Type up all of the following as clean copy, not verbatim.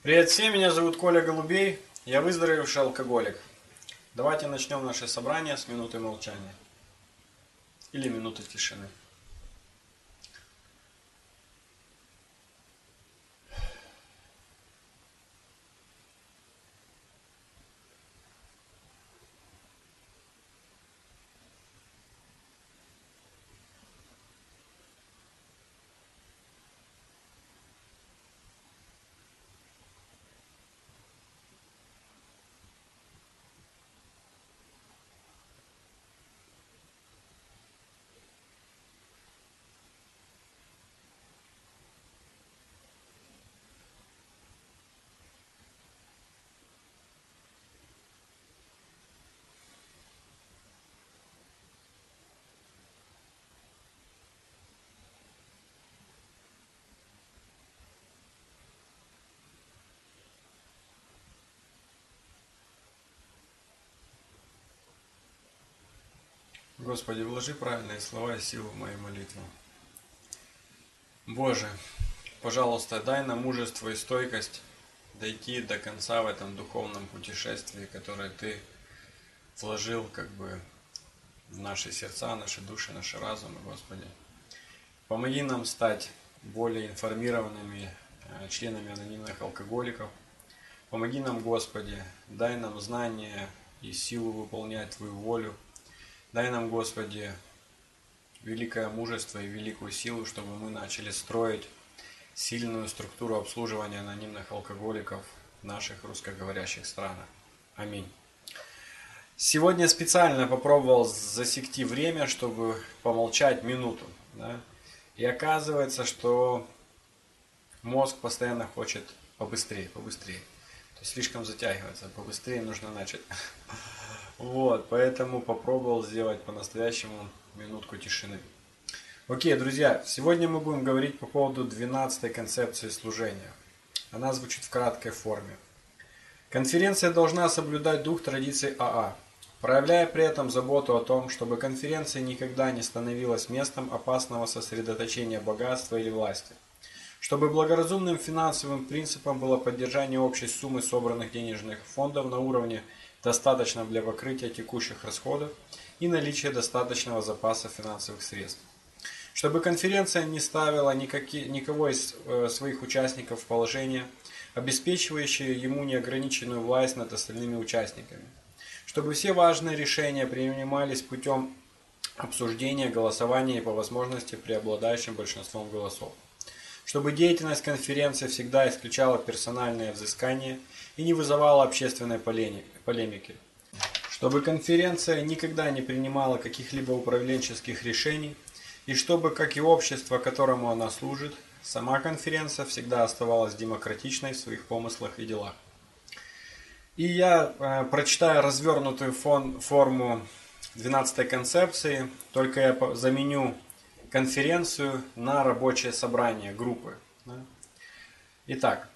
Привет всем, меня зовут Коля Голубей, я выздоровевший алкоголик. Давайте начнем наше собрание с минуты молчания или минуты тишины. Господи, вложи правильные слова и силу в мою молитву. Боже, пожалуйста, дай нам мужество и стойкость дойти до конца в этом духовном путешествии, которое Ты вложил в наши сердца, наши души, наши разумы, Господи. Помоги нам стать более информированными членами анонимных алкоголиков. Помоги нам, Господи, дай нам знания и силу выполнять Твою волю. Дай нам, Господи, великое мужество и великую силу, чтобы мы начали строить сильную структуру обслуживания анонимных алкоголиков в наших русскоговорящих странах. Аминь. Сегодня специально попробовал засекти время, чтобы помолчать минуту. Да? И оказывается, что мозг постоянно хочет побыстрее. То есть слишком затягивается, побыстрее нужно начать. Вот, поэтому попробовал сделать по-настоящему минутку тишины. Окей, друзья, сегодня мы будем говорить по поводу 12-й концепции служения. Она звучит в краткой форме. Конференция должна соблюдать дух традиций АА, проявляя при этом заботу о том, чтобы конференция никогда не становилась местом опасного сосредоточения богатства или власти, чтобы благоразумным финансовым принципом было поддержание общей суммы собранных денежных фондов на уровне достаточном для покрытия текущих расходов и наличия достаточного запаса финансовых средств. Чтобы конференция не ставила никого из своих участников в положение, обеспечивающее ему неограниченную власть над остальными участниками. Чтобы все важные решения принимались путем обсуждения, голосования и по возможности преобладающим большинством голосов. Чтобы деятельность конференции всегда исключала персональные взыскания и не вызывала общественной полемики. Чтобы конференция никогда не принимала каких-либо управленческих решений, и чтобы, как и общество, которому она служит, сама конференция всегда оставалась демократичной в своих помыслах и делах. И я прочитаю развернутую форму 12-й концепции, только я заменю конференцию на рабочее собрание группы. Итак,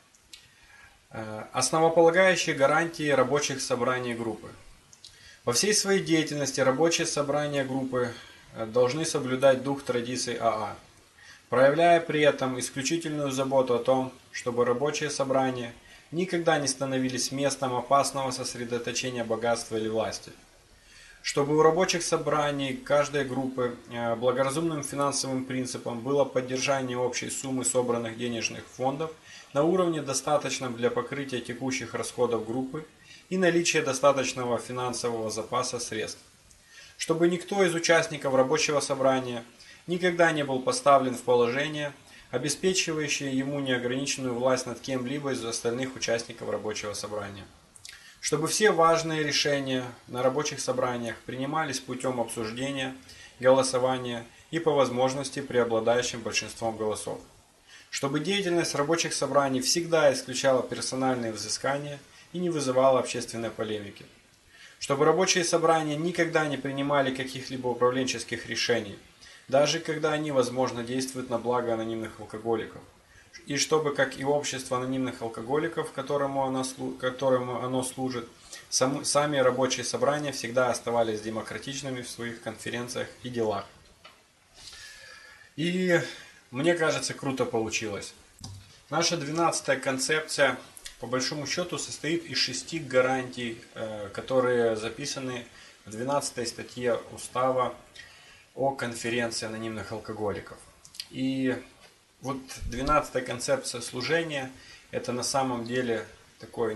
основополагающие гарантии рабочих собраний группы. Во всей своей деятельности рабочие собрания группы должны соблюдать дух традиций АА, проявляя при этом исключительную заботу о том, чтобы рабочие собрания никогда не становились местом опасного сосредоточения богатства или власти. Чтобы у рабочих собраний каждой группы благоразумным финансовым принципом было поддержание общей суммы собранных денежных фондов на уровне достаточном для покрытия текущих расходов группы и наличия достаточного финансового запаса средств. Чтобы никто из участников рабочего собрания никогда не был поставлен в положение, обеспечивающее ему неограниченную власть над кем-либо из остальных участников рабочего собрания. Чтобы все важные решения на рабочих собраниях принимались путем обсуждения, голосования и по возможности преобладающим большинством голосов. Чтобы деятельность рабочих собраний всегда исключала персональные взыскания и не вызывала общественной полемики. Чтобы рабочие собрания никогда не принимали каких-либо управленческих решений, даже когда они, возможно, действуют на благо анонимных алкоголиков. И чтобы, как и общество анонимных алкоголиков, которому оно служит, сами рабочие собрания всегда оставались демократичными в своих конференциях и делах. И мне кажется, круто получилось. Наша 12-я концепция по большому счету состоит из 6 гарантий, которые записаны в 12 статье Устава о конференции анонимных алкоголиков. И вот 12-я концепция служения – это на самом деле такой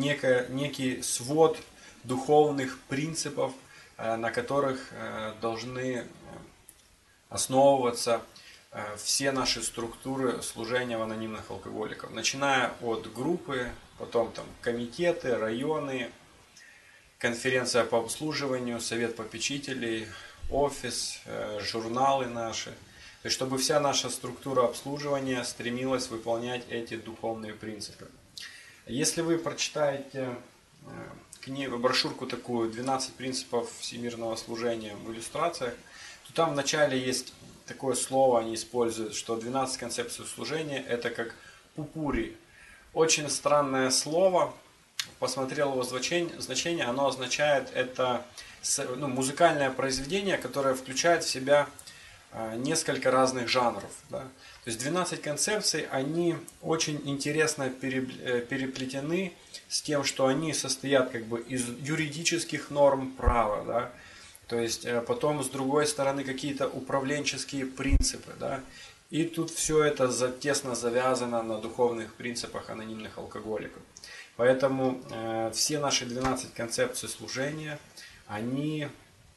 некий свод духовных принципов, на которых должны основываться все наши структуры служения в анонимных алкоголиков. Начиная от группы, потом там комитеты, районы, конференция по обслуживанию, совет попечителей, офис, журналы наши. То есть, чтобы вся наша структура обслуживания стремилась выполнять эти духовные принципы. Если вы прочитаете брошюрку такую «12 принципов всемирного служения» в иллюстрациях, то там вначале есть такое слово, они используют, что 12 концепций служения – это как пупури. Очень странное слово. Посмотрел его значение, оно означает это музыкальное произведение, которое включает в себя несколько разных жанров. Да? То есть 12 концепций, они очень интересно переплетены с тем, что они состоят как бы из юридических норм права. Да? То есть потом с другой стороны какие-то управленческие принципы. Да? И тут все это тесно завязано на духовных принципах анонимных алкоголиков. Поэтому все наши 12 концепций служения, они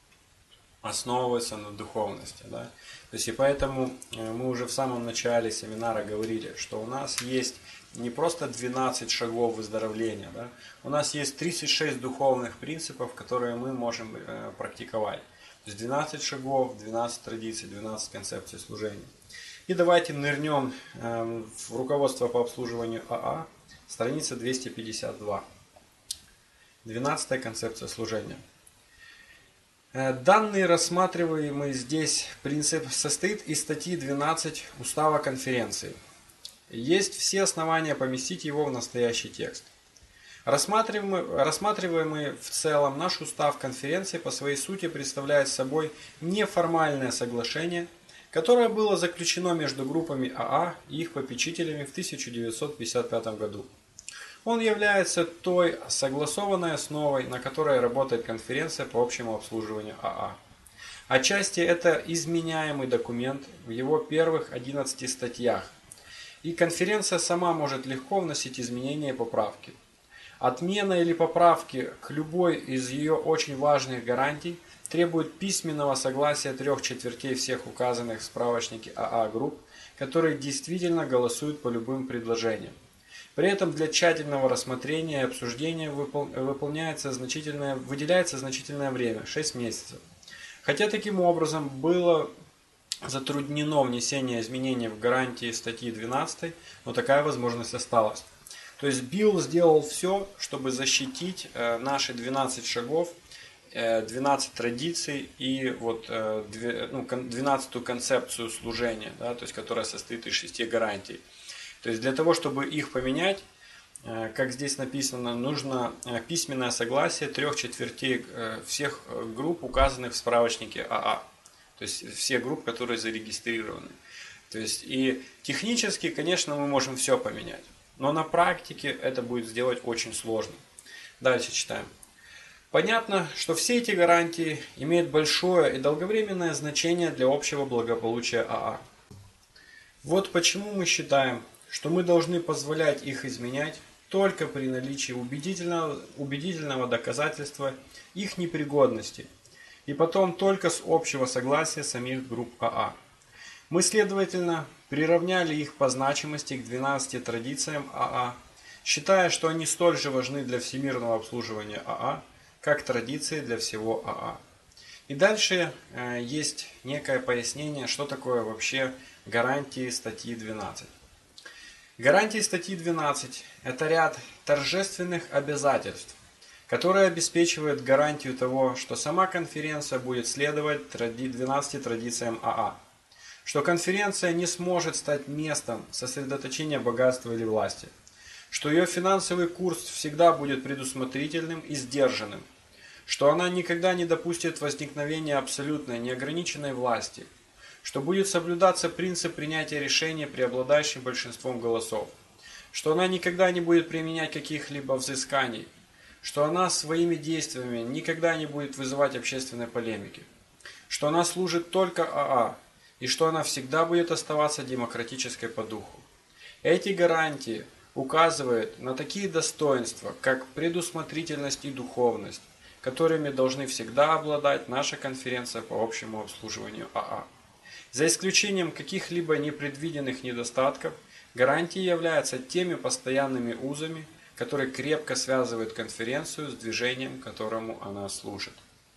основываются на духовности. Да? То есть и поэтому мы уже в самом начале семинара говорили, что у нас есть не просто 12 шагов выздоровления, да? У нас есть 36 духовных принципов, которые мы можем практиковать. То есть 12 шагов, 12 традиций, 12 концепций служения. И давайте нырнем в руководство по обслуживанию АА, страница 252. 12-я концепция служения. Данный рассматриваемый здесь принцип состоит из статьи 12 Устава конференции. Есть все основания поместить его в настоящий текст. Рассматриваемый в целом наш устав конференции по своей сути представляет собой неформальное соглашение, которое было заключено между группами АА и их попечителями в 1955 году. Он является той согласованной основой, на которой работает конференция по общему обслуживанию АА. Отчасти это изменяемый документ в его первых 11 статьях, и конференция сама может легко вносить изменения и поправки. Отмена или поправки к любой из ее очень важных гарантий требует письменного согласия 3/4 всех указанных в справочнике АА групп, которые действительно голосуют по любым предложениям. При этом для тщательного рассмотрения и обсуждения выделяется значительное время – 6 месяцев. Хотя таким образом было затруднено внесение изменений в гарантии статьи 12, но такая возможность осталась. То есть Билл сделал все, чтобы защитить наши 12 шагов, 12 традиций и 12-ю концепцию служения, да, то есть, которая состоит из 6 гарантий. То есть для того, чтобы их поменять, как здесь написано, нужно письменное согласие 3/4 всех групп, указанных в справочнике АА. То есть все группы, которые зарегистрированы. То есть и технически, конечно, мы можем все поменять. Но на практике это будет сделать очень сложно. Дальше читаем. Понятно, что все эти гарантии имеют большое и долговременное значение для общего благополучия АА. Вот почему мы считаем, что мы должны позволять их изменять только при наличии убедительного доказательства их непригодности, и потом только с общего согласия самих групп АА. Мы, следовательно, приравняли их по значимости к 12 традициям АА, считая, что они столь же важны для всемирного обслуживания АА, как традиции для всего АА. И дальше есть некое пояснение, что такое вообще гарантии статьи 12. Гарантии статьи 12 – это ряд торжественных обязательств, которые обеспечивают гарантию того, что сама конференция будет следовать 12 традициям АА, что конференция не сможет стать местом сосредоточения богатства или власти, что ее финансовый курс всегда будет предусмотрительным и сдержанным, что она никогда не допустит возникновения абсолютной неограниченной власти, что будет соблюдаться принцип принятия решений преобладающим большинством голосов, что она никогда не будет применять каких-либо взысканий, что она своими действиями никогда не будет вызывать общественной полемики, что она служит только АА и что она всегда будет оставаться демократической по духу. Эти гарантии указывают на такие достоинства, как предусмотрительность и духовность, которыми должны всегда обладать наша конференция по общему обслуживанию АА. За исключением каких-либо непредвиденных недостатков, гарантии являются теми постоянными узами, которые крепко связывают конференцию с движением, которому она служит.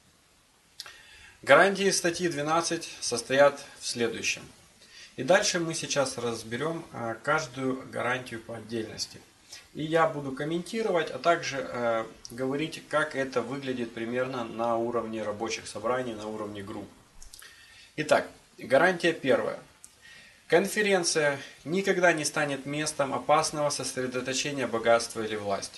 Гарантии статьи 12 состоят в следующем. И дальше мы сейчас разберем каждую гарантию по отдельности. И я буду комментировать, а также говорить, как это выглядит примерно на уровне рабочих собраний, на уровне групп. Итак, гарантия первая. Конференция никогда не станет местом опасного сосредоточения богатства или власти.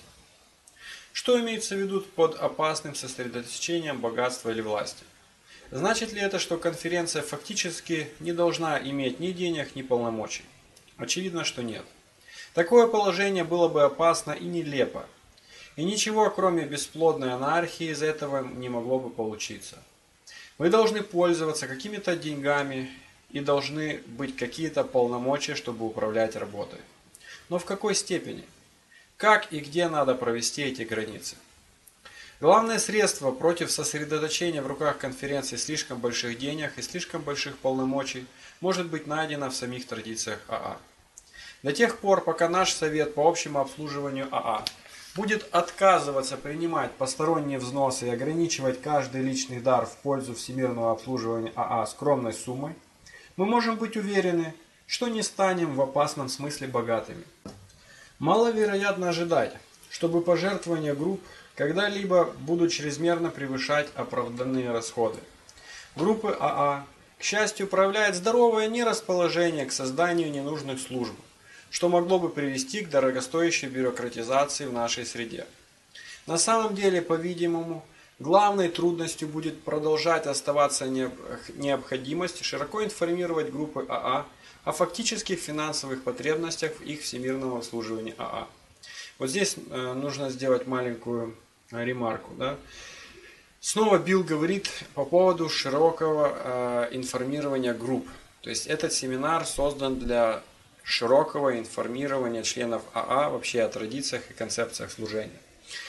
Что имеется в виду под опасным сосредоточением богатства или власти? Значит ли это, что конференция фактически не должна иметь ни денег, ни полномочий? Очевидно, что нет. Такое положение было бы опасно и нелепо. И ничего, кроме бесплодной анархии, из этого не могло бы получиться. Вы должны пользоваться какими-то деньгами и должны быть какие-то полномочия, чтобы управлять работой. Но в какой степени? Как и где надо провести эти границы? Главное средство против сосредоточения в руках конференции слишком больших денег и слишком больших полномочий может быть найдено в самих традициях АА. До тех пор, пока наш совет по общему обслуживанию АА будет отказываться принимать посторонние взносы и ограничивать каждый личный дар в пользу всемирного обслуживания АА скромной суммой, мы можем быть уверены, что не станем в опасном смысле богатыми. Маловероятно ожидать, чтобы пожертвования групп когда-либо будут чрезмерно превышать оправданные расходы. Группы АА, к счастью, проявляют здоровое нерасположение к созданию ненужных служб, что могло бы привести к дорогостоящей бюрократизации в нашей среде. На самом деле, по-видимому, главной трудностью будет продолжать оставаться необходимость широко информировать группы АА о фактических финансовых потребностях их всемирного обслуживания АА. Вот здесь нужно сделать маленькую ремарку. Да? Снова Билл говорит по поводу широкого информирования групп. То есть этот семинар создан для широкого информирования членов АА вообще о традициях и концепциях служения.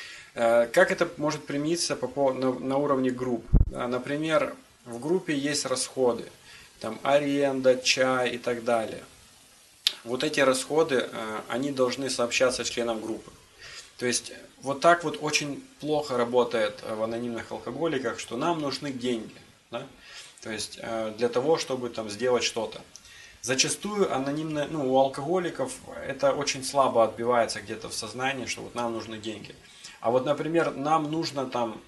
Как это может примениться на уровне групп? Например, в группе есть расходы, там аренда, чай и так далее. Вот эти расходы, они должны сообщаться членам группы. То есть вот так вот очень плохо работает в анонимных алкоголиках, что нам нужны деньги. Да? То есть для того, чтобы там сделать что-то. Зачастую анонимно, у алкоголиков это очень слабо отбивается где-то в сознании, что вот нам нужны деньги. А вот, например, нам нужно там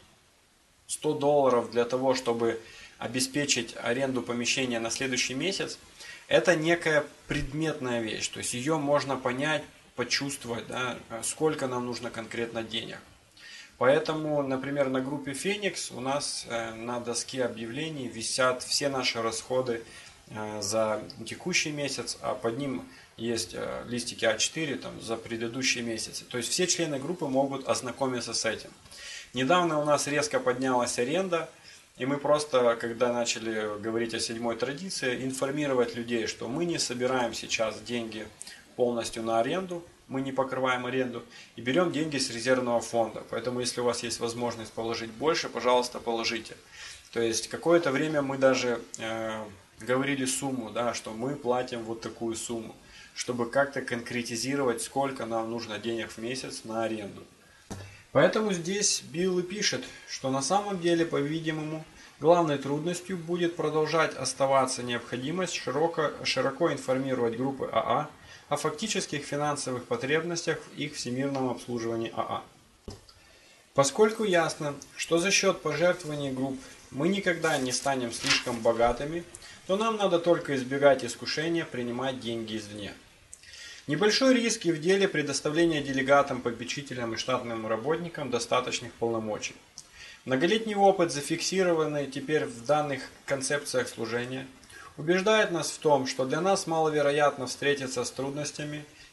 $100 для того, чтобы обеспечить аренду помещения на следующий месяц. Это некая предметная вещь, то есть ее можно понять, почувствовать, да, сколько нам нужно конкретно денег. Поэтому, например, на группе Феникс у нас на доске объявлений висят все наши расходы за текущий месяц, а под ним есть листики А4 там, за предыдущие месяцы. То есть все члены группы могут ознакомиться с этим. Недавно у нас резко поднялась аренда, и мы просто, когда начали говорить о 7-й традиции, информировать людей, что мы не собираем сейчас деньги полностью на аренду, мы не покрываем аренду, и берем деньги с резервного фонда. Поэтому, если у вас есть возможность положить больше, пожалуйста, положите. То есть, какое-то время мы даже говорили сумму, да, что мы платим вот такую сумму, чтобы как-то конкретизировать, сколько нам нужно денег в месяц на аренду. Поэтому здесь Билл и пишет, что на самом деле, по-видимому, главной трудностью будет продолжать оставаться необходимость широко информировать группы АА о фактических финансовых потребностях в их всемирном обслуживании АА. Поскольку ясно, что за счет пожертвований групп мы никогда не станем слишком богатыми, то нам надо только избегать искушения принимать деньги извне. Небольшой риск и в деле предоставления делегатам, попечителям и штатным работникам достаточных полномочий. Многолетний опыт, зафиксированный теперь в данных концепциях служения, убеждает нас в том, что для нас маловероятно встретиться с трудностями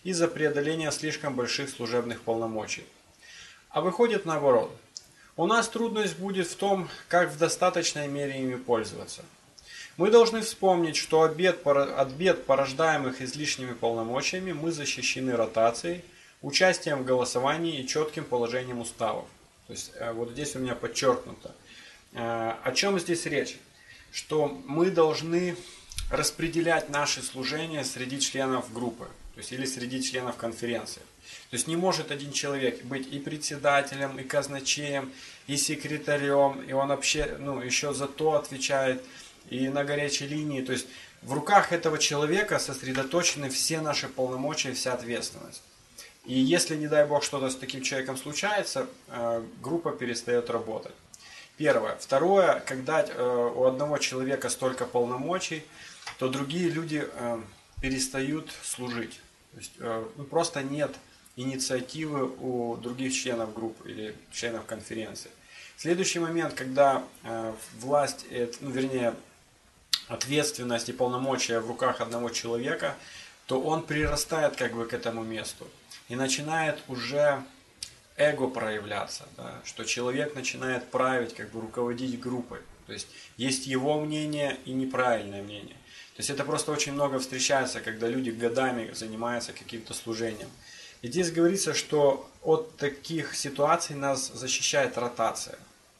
из-за преодоления слишком больших служебных полномочий. А выходит наоборот. У нас трудность будет в том, как в достаточной мере ими пользоваться. Мы должны вспомнить, что от бед, порождаемых излишними полномочиями, мы защищены ротацией, участием в голосовании и четким положением уставов. То есть вот здесь у меня подчеркнуто. О чем здесь речь? Что мы должны распределять наши служения среди членов группы, то есть или среди членов конференции. То есть не может один человек быть и председателем, и казначеем, и секретарем, и он вообще еще за то отвечает, и на горячей линии. То есть в руках этого человека сосредоточены все наши полномочия, вся ответственность. И если, не дай бог, что-то с таким человеком случается, группа перестает работать. Первое. Второе, когда у одного человека столько полномочий, то другие люди перестают служить. То есть, просто нет инициативы у других членов группы или членов конференции. Следующий момент, когда власть, ответственность и полномочия в руках одного человека, то он прирастает к этому месту и начинает уже эго проявляться, да, что человек начинает править, руководить группой. То есть его мнение и неправильное мнение. То есть это просто очень много встречается, когда люди годами занимаются каким-то служением. И здесь говорится, что от таких ситуаций нас защищает ротация.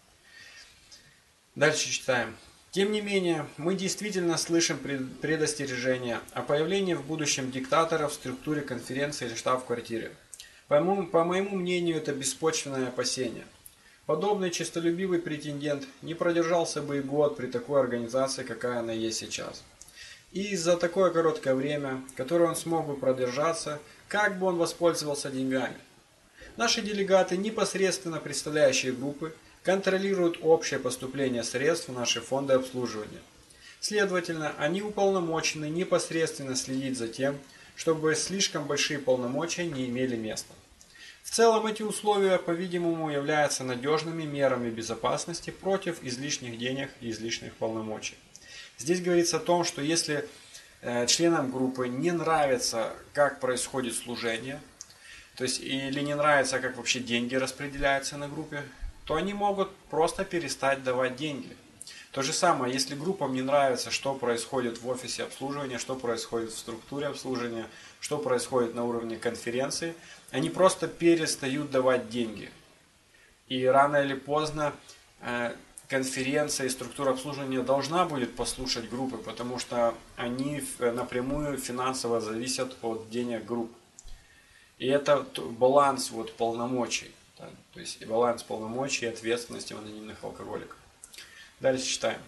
Дальше читаем. Тем не менее, мы действительно слышим предостережения о появлении в будущем диктатора в структуре конференции или штаб-квартире. По моему мнению, это беспочвенное опасение. Подобный честолюбивый претендент не продержался бы и год при такой организации, какая она есть сейчас. И за такое короткое время, которое он смог бы продержаться, как бы он воспользовался деньгами. Наши делегаты, непосредственно представляющие группы, контролируют общее поступление средств в наши фонды обслуживания. Следовательно, они уполномочены непосредственно следить за тем, чтобы слишком большие полномочия не имели места. В целом эти условия, по-видимому, являются надежными мерами безопасности против излишних денег и излишних полномочий. Здесь говорится о том, что если членам группы не нравится, как происходит служение, то есть или не нравится, как вообще деньги распределяются на группе, то они могут просто перестать давать деньги. То же самое, если группам не нравится, что происходит в офисе обслуживания, что происходит в структуре обслуживания, что происходит на уровне конференции, они просто перестают давать деньги. И рано или поздно конференция и структура обслуживания должна будет послушать группы, потому что они напрямую финансово зависят от денег групп. И это баланс полномочий. Да, то есть баланс полномочий и ответственности у анонимных алкоголиков. Дальше читаем.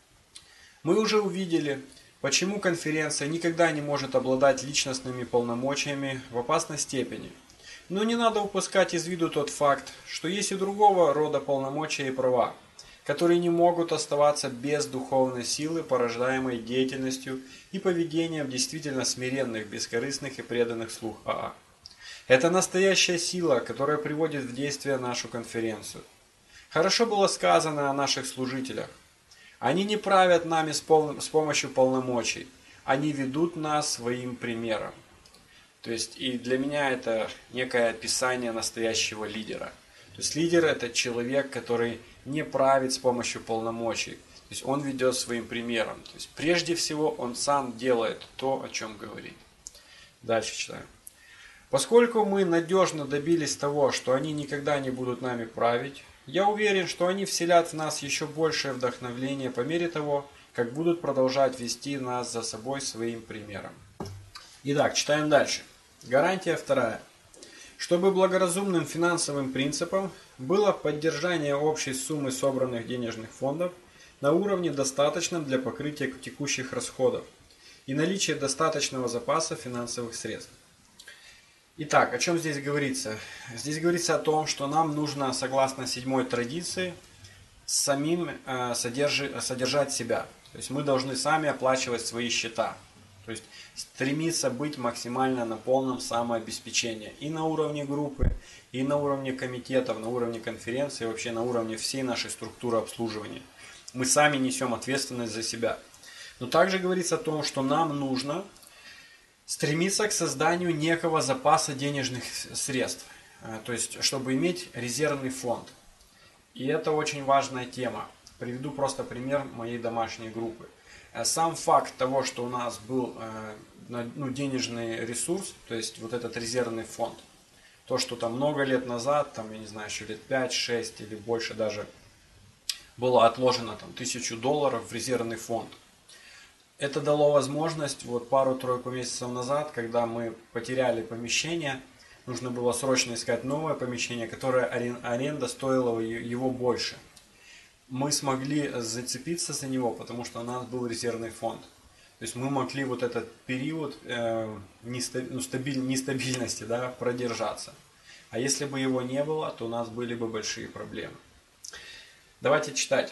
Мы уже увидели, почему конференция никогда не может обладать личностными полномочиями в опасной степени. Но не надо упускать из виду тот факт, что есть и другого рода полномочия и права, которые не могут оставаться без духовной силы, порождаемой деятельностью и поведением действительно смиренных, бескорыстных и преданных слуг АА. Это настоящая сила, которая приводит в действие нашу конференцию. Хорошо было сказано о наших служителях. Они не правят нами с помощью полномочий, они ведут нас своим примером. То есть и для меня это некое описание настоящего лидера. То есть лидер — это человек, который не правит с помощью полномочий. То есть он ведет своим примером. То есть прежде всего он сам делает то, о чем говорит. Дальше читаем. Поскольку мы надежно добились того, что они никогда не будут нами править, я уверен, что они вселят в нас еще большее вдохновение по мере того, как будут продолжать вести нас за собой своим примером. Итак, читаем дальше. Гарантия вторая. Чтобы благоразумным финансовым принципом было поддержание общей суммы собранных денежных фондов на уровне достаточном для покрытия текущих расходов и наличие достаточного запаса финансовых средств. Итак, о чем здесь говорится? Здесь говорится о том, что нам нужно, согласно 7-й традиции, самим содержать себя. То есть мы должны сами оплачивать свои счета. То есть стремиться быть максимально на полном самообеспечении. И на уровне группы, и на уровне комитетов, на уровне конференции, и вообще на уровне всей нашей структуры обслуживания. Мы сами несем ответственность за себя. Но также говорится о том, что нам нужно Стремиться к созданию некого запаса денежных средств, то есть чтобы иметь резервный фонд. И это очень важная тема. Приведу просто пример моей домашней группы. Сам факт того, что у нас был денежный ресурс, то есть вот этот резервный фонд, то, что там много лет назад, там, я не знаю, еще лет 5-6 или больше даже, было отложено там $1000 в резервный фонд. Это дало возможность вот пару-тройку месяцев назад, когда мы потеряли помещение, нужно было срочно искать новое помещение, которое аренда стоила его больше. Мы смогли зацепиться за него, потому что у нас был резервный фонд. То есть мы могли вот этот период нестабильности, да, продержаться. А если бы его не было, то у нас были бы большие проблемы. Давайте читать.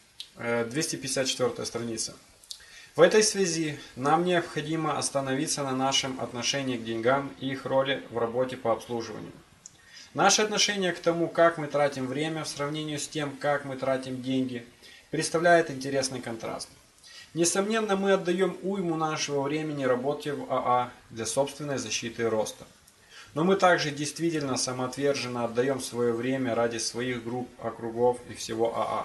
254 страница. В этой связи нам необходимо остановиться на нашем отношении к деньгам и их роли в работе по обслуживанию. Наше отношение к тому, как мы тратим время в сравнении с тем, как мы тратим деньги, представляет интересный контраст. Несомненно, мы отдаем уйму нашего времени работе в АА для собственной защиты и роста. Но мы также действительно самоотверженно отдаем свое время ради своих групп, округов и всего АА.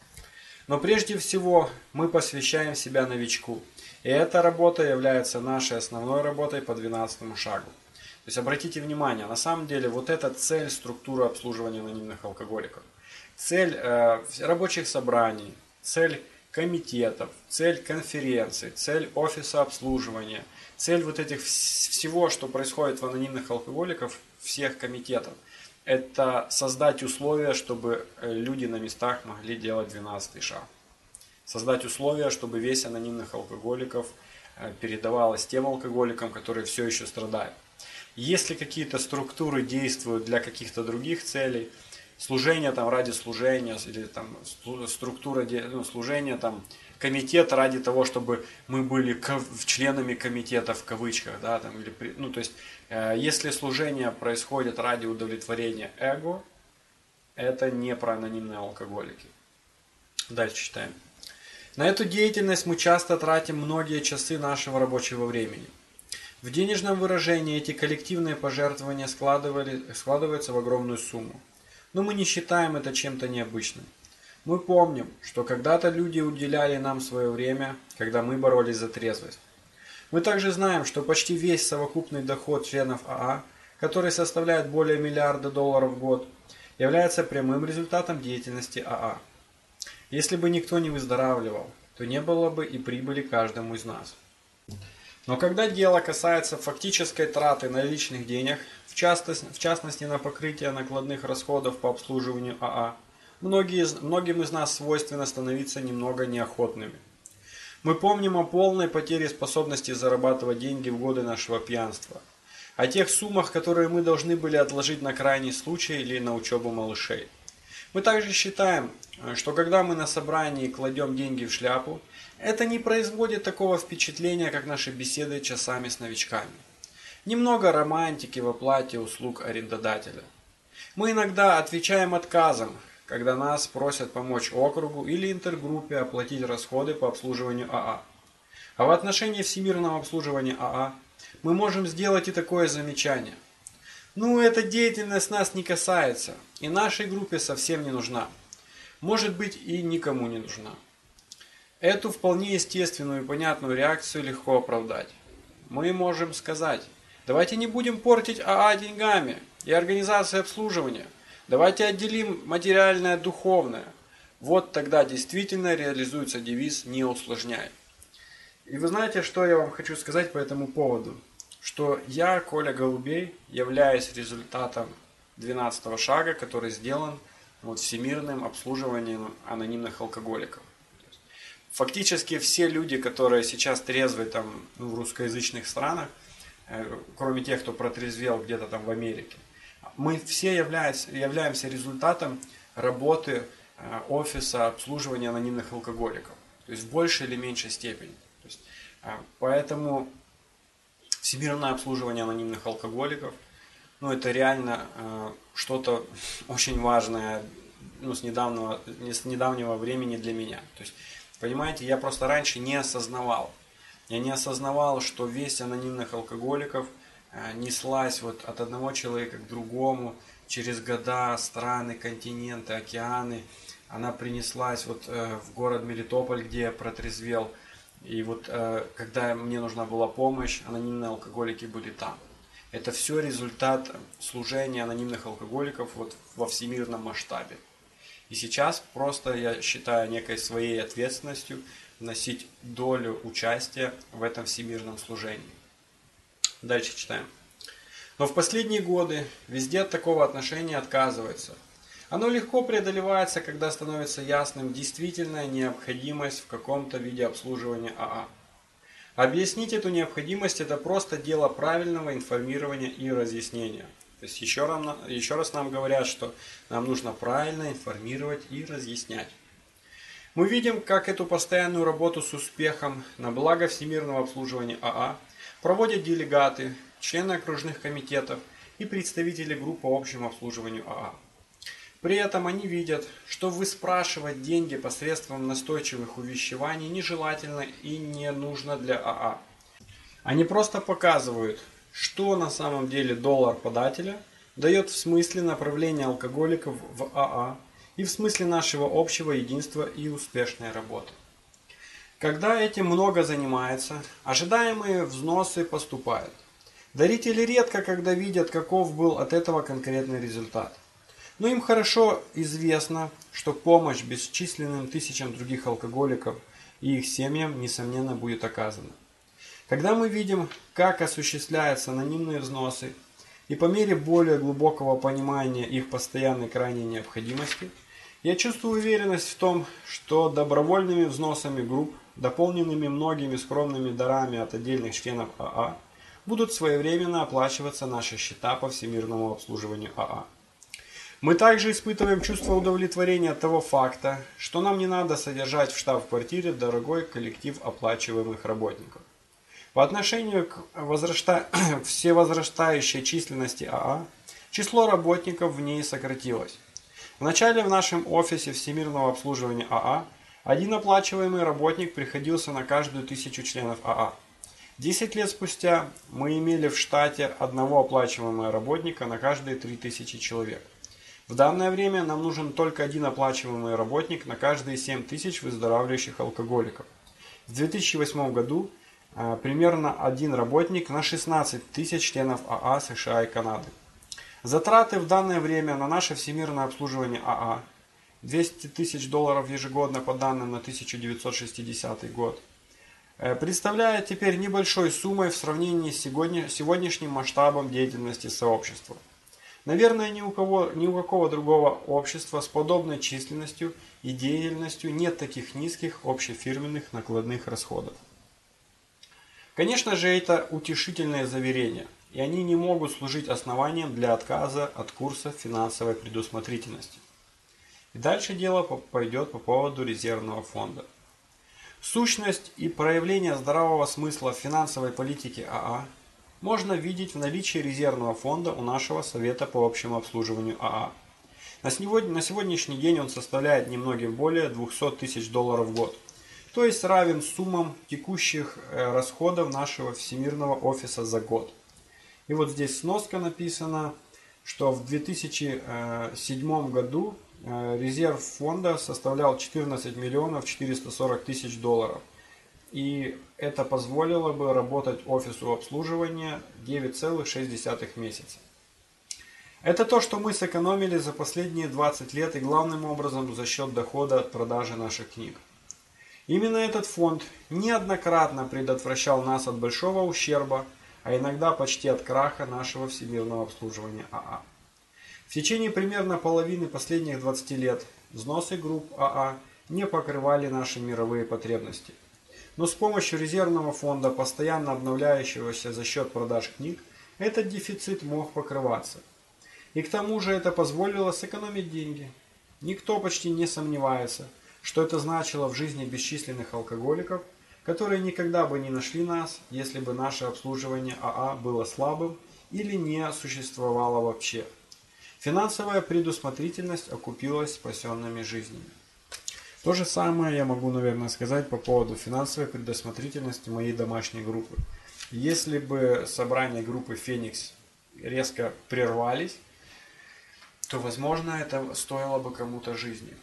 Но прежде всего мы посвящаем себя новичку. И эта работа является нашей основной работой по 12 шагу. То есть обратите внимание, на самом деле вот эта цель структуры обслуживания анонимных алкоголиков. Цель рабочих собраний, цель комитетов, цель конференций, цель офиса обслуживания, цель вот этих всего, что происходит в анонимных алкоголиков, всех комитетов. Это создать условия, чтобы люди на местах могли делать 12 шаг. Создать условия, чтобы весь анонимных алкоголиков передавалось тем алкоголикам, которые все еще страдают. Если какие-то структуры действуют для каких-то других целей, служение там ради служения, или там структура служения, там комитет ради того, чтобы мы были членами комитета в кавычках, да, там, или, то есть, если служение происходит ради удовлетворения эго, это не про анонимные алкоголики. Дальше читаем. На эту деятельность мы часто тратим многие часы нашего рабочего времени. В денежном выражении эти коллективные пожертвования складываются в огромную сумму. Но мы не считаем это чем-то необычным. Мы помним, что когда-то люди уделяли нам свое время, когда мы боролись за трезвость. Мы также знаем, что почти весь совокупный доход членов АА, который составляет более $1 миллиарда в год, является прямым результатом деятельности АА. Если бы никто не выздоравливал, то не было бы и прибыли каждому из нас. Но когда дело касается фактической траты наличных денег, в частности на покрытие накладных расходов по обслуживанию АА, многим из нас свойственно становиться немного неохотными. Мы помним о полной потере способности зарабатывать деньги в годы нашего пьянства, о тех суммах, которые мы должны были отложить на крайний случай или на учебу малышей. Мы также считаем, что когда мы на собрании кладем деньги в шляпу, это не производит такого впечатления, как наши беседы часами с новичками. Немного романтики в оплате услуг арендодателя. Мы иногда отвечаем отказом, когда нас просят помочь округу или интергруппе оплатить расходы по обслуживанию АА. А в отношении всемирного обслуживания АА мы можем сделать и такое замечание. Эта деятельность нас не касается, и нашей группе совсем не нужна. Может быть, и никому не нужна. Эту вполне естественную и понятную реакцию легко оправдать. Мы можем сказать: давайте не будем портить АА деньгами и организацией обслуживания. Давайте отделим материальное от духовное. Вот тогда действительно реализуется девиз «Не усложняй». И вы знаете, что я вам хочу сказать по этому поводу? Что я, Коля Голубей, являюсь результатом 12 шага, который сделан всемирным обслуживанием анонимных алкоголиков. Фактически все люди, которые сейчас трезвы в русскоязычных странах, кроме тех, кто протрезвел где-то там в Америке, мы все являемся результатом работы офиса обслуживания анонимных алкоголиков. То есть в большей или меньшей степени. Поэтому всемирное обслуживание анонимных алкоголиков, это реально что-то очень важное с недавнего времени для меня. То есть, понимаете, я просто раньше не осознавал. Я не осознавал, что весть анонимных алкоголиков неслась вот от одного человека к другому, через года, страны, континенты, океаны. Она принеслась вот в город Мелитополь, где я протрезвел. И вот когда мне нужна была помощь, анонимные алкоголики были там. Это все результат служения анонимных алкоголиков вот во всемирном масштабе. И сейчас просто я считаю некой своей ответственностью вносить долю участия в этом всемирном служении. Дальше читаем. Но в последние годы везде от такого отношения отказывается. Оно легко преодолевается, когда становится ясным действительная необходимость в каком-то виде обслуживания АА. Объяснить эту необходимость – это просто дело правильного информирования и разъяснения. То есть еще раз нам говорят, что нам нужно правильно информировать и разъяснять. Мы видим, как эту постоянную работу с успехом на благо всемирного обслуживания АА проводят делегаты, члены окружных комитетов и представители групп по общему обслуживанию АА. При этом они видят, что выспрашивать деньги посредством настойчивых увещеваний нежелательно и не нужно для АА. Они просто показывают, что на самом деле доллар подателя дает в смысле направления алкоголиков в АА и в смысле нашего общего единства и успешной работы. Когда этим много занимается, ожидаемые взносы поступают. Дарители редко когда видят, каков был от этого конкретный результат. Но им хорошо известно, что помощь бесчисленным тысячам других алкоголиков и их семьям, несомненно, будет оказана. Когда мы видим, как осуществляются анонимные взносы, и по мере более глубокого понимания их постоянной крайней необходимости, я чувствую уверенность в том, что добровольными взносами групп, дополненными многими скромными дарами от отдельных членов АА, будут своевременно оплачиваться наши счета по всемирному обслуживанию АА. Мы также испытываем чувство удовлетворения от того факта, что нам не надо содержать в штаб-квартире дорогой коллектив оплачиваемых работников. По отношению к всевозрастающей численности АА, число работников в ней сократилось. Вначале в нашем офисе всемирного обслуживания АА один оплачиваемый работник приходился на каждую 1000 членов АА. 10 лет спустя мы имели в штате одного оплачиваемого работника на каждые 3000 человек. В данное время нам нужен только один оплачиваемый работник на каждые 7000 выздоравливающих алкоголиков. В 2008 году примерно один работник на 16 тысяч членов АА США и Канады. Затраты в данное время на наше всемирное обслуживание АА $200 тысяч ежегодно по данным на 1960 год представляет теперь небольшой суммой в сравнении с сегодняшним масштабом деятельности сообщества. Наверное, ни у какого другого общества с подобной численностью и деятельностью нет таких низких общефирменных накладных расходов. Конечно же, это утешительные заверения, и они не могут служить основанием для отказа от курса финансовой предусмотрительности. И дальше дело пойдет по поводу резервного фонда. Сущность и проявление здравого смысла в финансовой политике АА можно видеть в наличии резервного фонда у нашего Совета по общему обслуживанию АА. На сегодняшний день он составляет немногим более $200 тысяч в год, то есть равен суммам текущих расходов нашего всемирного офиса за год. И вот здесь сноска написана, что в 2007 году резерв фонда составлял $14 440 000. И это позволило бы работать офису обслуживания 9,6 месяца. Это то, что мы сэкономили за последние 20 лет и главным образом за счет дохода от продажи наших книг. Именно этот фонд неоднократно предотвращал нас от большого ущерба, а иногда почти от краха нашего всемирного обслуживания АА. В течение примерно половины последних 20 лет взносы групп АА не покрывали наши мировые потребности. Но с помощью резервного фонда, постоянно обновляющегося за счет продаж книг, этот дефицит мог покрываться. И к тому же это позволило сэкономить деньги. Никто почти не сомневается, что это значило в жизни бесчисленных алкоголиков, которые никогда бы не нашли нас, если бы наше обслуживание АА было слабым или не существовало вообще. Финансовая предусмотрительность окупилась спасенными жизнями. То же самое я могу, наверное, сказать по поводу финансовой предусмотрительности моей домашней группы. Если бы собрания группы Феникс резко прервались, то, возможно, это стоило бы кому-то жизни.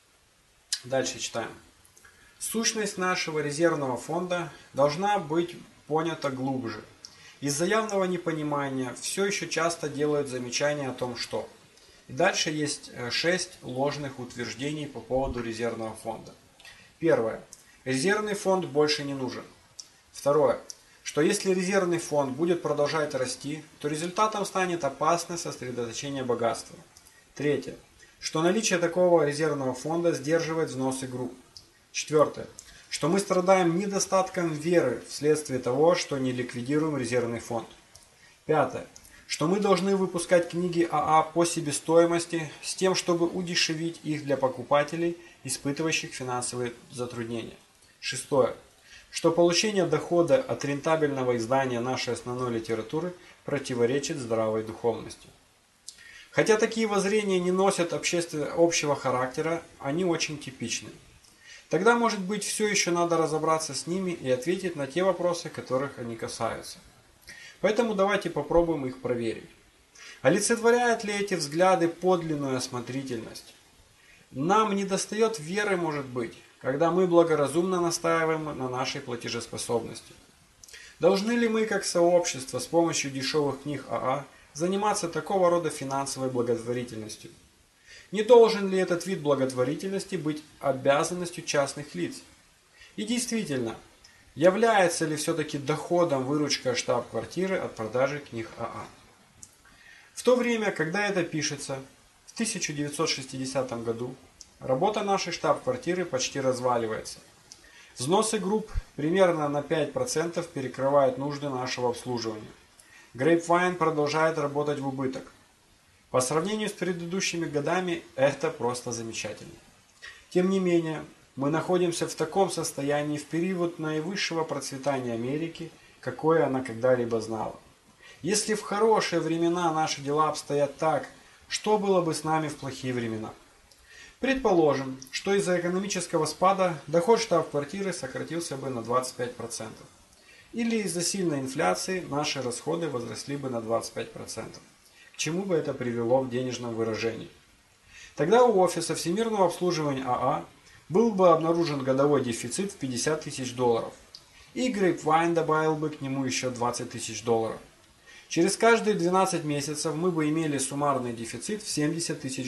Дальше читаем. Сущность нашего резервного фонда должна быть понята глубже. Из-за явного непонимания все еще часто делают замечания о том, что... И дальше есть 6 ложных утверждений по поводу резервного фонда. Первое. Резервный фонд больше не нужен. Второе. Что если резервный фонд будет продолжать расти, то результатом станет опасное сосредоточение богатства. Третье. Что наличие такого резервного фонда сдерживает взносы групп. Четвертое. Что мы страдаем недостатком веры вследствие того, что не ликвидируем резервный фонд. Пятое. Что мы должны выпускать книги АА по себестоимости с тем, чтобы удешевить их для покупателей, испытывающих финансовые затруднения. Шестое. Что получение дохода от рентабельного издания нашей основной литературы противоречит здравой духовности. Хотя такие воззрения не носят общего характера, они очень типичны. Тогда, может быть, все еще надо разобраться с ними и ответить на те вопросы, которых они касаются. Поэтому давайте попробуем их проверить. Олицетворяют ли эти взгляды подлинную осмотрительность? Нам недостает веры, может быть, когда мы благоразумно настаиваем на нашей платежеспособности. Должны ли мы, как сообщество, с помощью дешевых книг АА заниматься такого рода финансовой благотворительностью? Не должен ли этот вид благотворительности быть обязанностью частных лиц? И действительно, является ли все-таки доходом выручка штаб-квартиры от продажи книг АА? В то время, когда это пишется, в 1960 году, работа нашей штаб-квартиры почти разваливается. Взносы групп примерно на 5% перекрывают нужды нашего обслуживания. Grapevine продолжает работать в убыток. По сравнению с предыдущими годами это просто замечательно. Тем не менее, мы находимся в таком состоянии в период наивысшего процветания Америки, какое она когда-либо знала. Если в хорошие времена наши дела обстоят так, что было бы с нами в плохие времена? Предположим, что из-за экономического спада доход штаб-квартиры сократился бы на 25%. Или из-за сильной инфляции наши расходы возросли бы на 25%. К чему бы это привело в денежном выражении? Тогда у офиса всемирного обслуживания АА был бы обнаружен годовой дефицит в $50 тысяч. И Grapevine добавил бы к нему еще $20 тысяч. Через каждые 12 месяцев мы бы имели суммарный дефицит в $70 тысяч.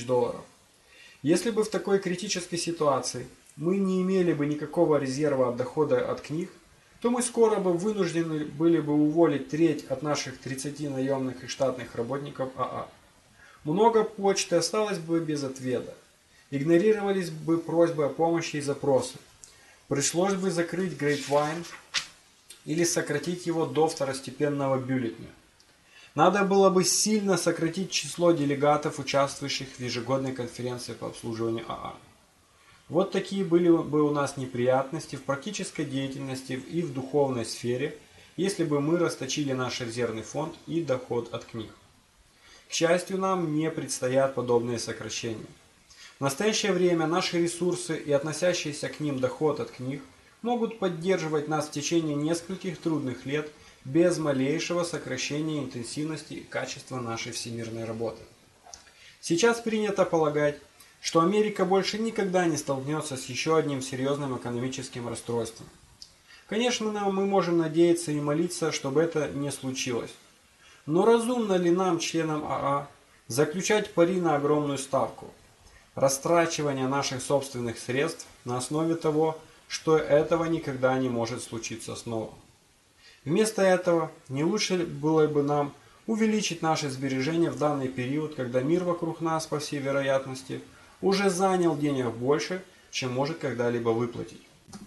Если бы в такой критической ситуации мы не имели бы никакого резерва от дохода от книг, то мы скоро бы вынуждены были бы уволить треть от наших 30 наемных и штатных работников АА. Много почты осталось бы без ответа. Игнорировались бы просьбы о помощи и запросы. Пришлось бы закрыть Grapevine или сократить его до второстепенного бюллетня. Надо было бы сильно сократить число делегатов, участвующих в ежегодной конференции по обслуживанию АА. Вот такие были бы у нас неприятности в практической деятельности и в духовной сфере, если бы мы расточили наш резервный фонд и доход от книг. К счастью, нам не предстоят подобные сокращения. В настоящее время наши ресурсы и относящийся к ним доход от книг могут поддерживать нас в течение нескольких трудных лет без малейшего сокращения интенсивности и качества нашей всемирной работы. Сейчас принято полагать, что Америка больше никогда не столкнется с еще одним серьезным экономическим расстройством. Конечно, мы можем надеяться и молиться, чтобы это не случилось. Но разумно ли нам, членам АА, заключать пари на огромную ставку? Растрачивание наших собственных средств на основе того, что этого никогда не может случиться снова. Вместо этого не лучше было бы нам увеличить наши сбережения в данный период, когда мир вокруг нас, по всей вероятности, уже занял денег больше, чем может когда-либо выплатить.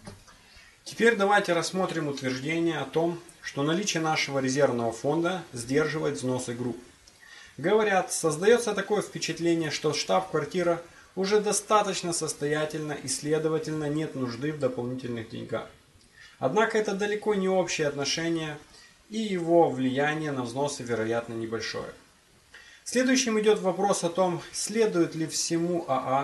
Теперь давайте рассмотрим утверждение о том, что наличие нашего резервного фонда сдерживает взносы групп. Говорят, создается такое впечатление, что штаб-квартира уже достаточно состоятельна и, следовательно, нет нужды в дополнительных деньгах. Однако это далеко не общее отношение, и его влияние на взносы, вероятно, небольшое. Следующим идет вопрос о том, следует ли всему АА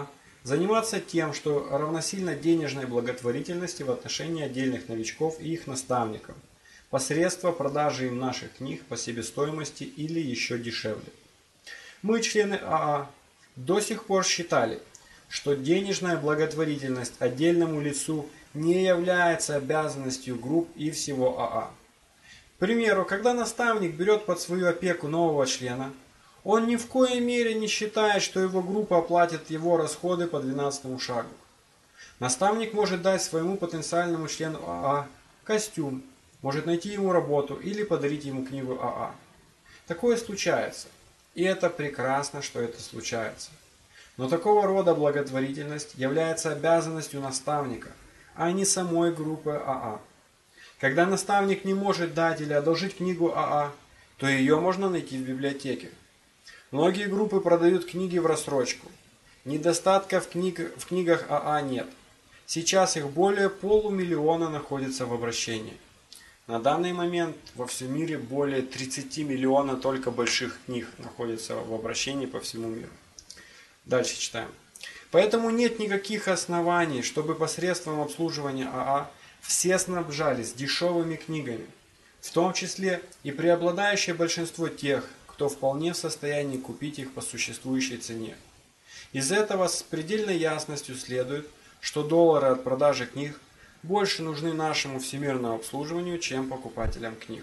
заниматься тем, что равносильно денежной благотворительности в отношении отдельных новичков и их наставников, посредством продажи им наших книг по себестоимости или еще дешевле. Мы, члены АА, до сих пор считали, что денежная благотворительность отдельному лицу не является обязанностью групп и всего АА. К примеру, когда наставник берет под свою опеку нового члена, он ни в коей мере не считает, что его группа оплатит его расходы по 12 шагу. Наставник может дать своему потенциальному члену АА костюм, может найти ему работу или подарить ему книгу АА. Такое случается, и это прекрасно, что это случается. Но такого рода благотворительность является обязанностью наставника, а не самой группы АА. Когда наставник не может дать или одолжить книгу АА, то ее можно найти в библиотеке. Многие группы продают книги в рассрочку. Недостатков в книгах АА нет. Сейчас их более полумиллиона находится в обращении. На данный момент во всем мире более 30 миллионов только больших книг находится в обращении по всему миру. Дальше читаем. Поэтому нет никаких оснований, чтобы посредством обслуживания АА все снабжались дешевыми книгами, в том числе и преобладающее большинство тех, кто вполне в состоянии купить их по существующей цене. Из этого с предельной ясностью следует, что доллары от продажи книг больше нужны нашему всемирному обслуживанию, чем покупателям книг.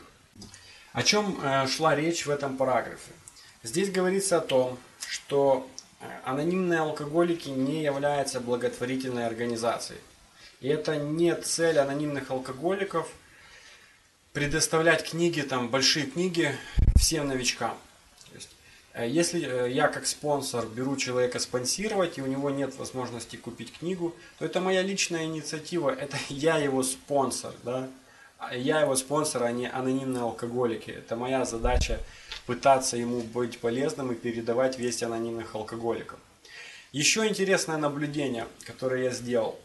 О чем шла речь в этом параграфе? Здесь говорится о том, что анонимные алкоголики не являются благотворительной организацией. И это не цель анонимных алкоголиков предоставлять книги, там, большие книги всем новичкам. То есть, если я как спонсор беру человека спонсировать, и у него нет возможности купить книгу, то это моя личная инициатива, это я его спонсор, да? Я его спонсор, а не анонимные алкоголики. Это моя задача пытаться ему быть полезным и передавать весть анонимных алкоголиков. Еще интересное наблюдение, которое я сделал.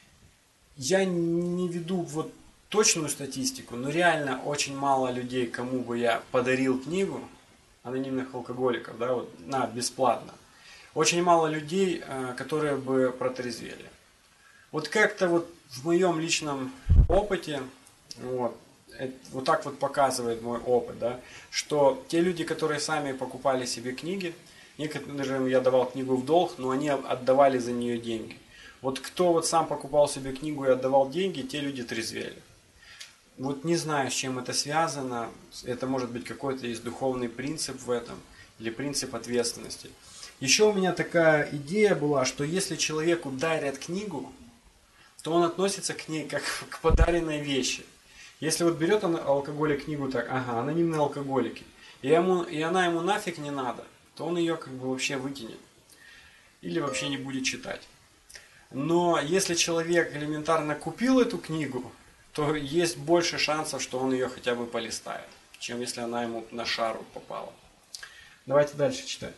Я не веду вот точную статистику, но реально очень мало людей, кому бы я подарил книгу анонимных алкоголиков, да, вот, бесплатно. Очень мало людей, которые бы протрезвели. Вот как-то вот в моем личном опыте, вот так вот показывает мой опыт, да, что те люди, которые сами покупали себе книги, некоторым я давал книгу в долг, но они отдавали за нее деньги. Вот кто вот сам покупал себе книгу и отдавал деньги, те люди трезвели. Вот не знаю, с чем это связано. Это может быть какой-то есть духовный принцип в этом, или принцип ответственности. Еще у меня такая идея была, что если человеку дарят книгу, то он относится к ней как к подаренной вещи. Если вот берет алкоголик книгу так, анонимные алкоголики, и она ему нафиг не надо, то он ее как бы вообще выкинет. Или вообще не будет читать. Но если человек элементарно купил эту книгу, то есть больше шансов, что он ее хотя бы полистает, чем если она ему на шару попала. Давайте дальше читать.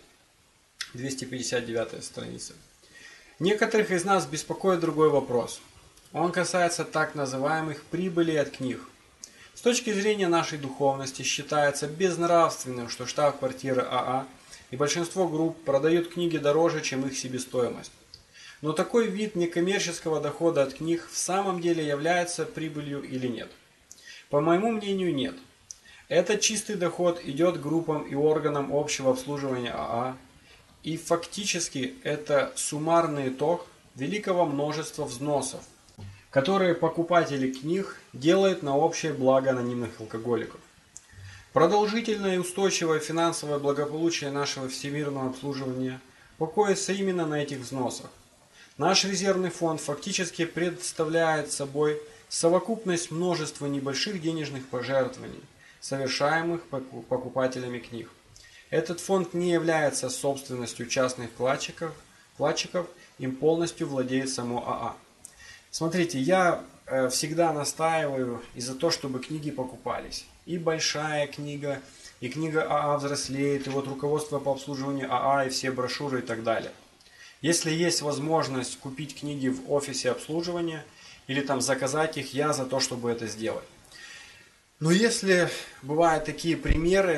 259 страница. Некоторых из нас беспокоит другой вопрос. Он касается так называемых прибылей от книг. С точки зрения нашей духовности считается безнравственным, что штаб-квартиры АА и большинство групп продают книги дороже, чем их себестоимость. Но такой вид некоммерческого дохода от книг в самом деле является прибылью или нет? По моему мнению, нет. Этот чистый доход идет группам и органам общего обслуживания АА, и фактически это суммарный итог великого множества взносов, которые покупатели книг делают на общее благо анонимных алкоголиков. Продолжительное и устойчивое финансовое благополучие нашего всемирного обслуживания покоится именно на этих взносах. Наш резервный фонд фактически представляет собой совокупность множества небольших денежных пожертвований, совершаемых покупателями книг. Этот фонд не является собственностью частных вкладчиков, им полностью владеет само АА. Смотрите, я всегда настаиваю и за то, чтобы книги покупались. И большая книга, и книга АА взрослеет, и вот руководство по обслуживанию АА, и все брошюры и так далее. Если есть возможность купить книги в офисе обслуживания или там заказать их, я за то, чтобы это сделать. Но если бывают такие примеры,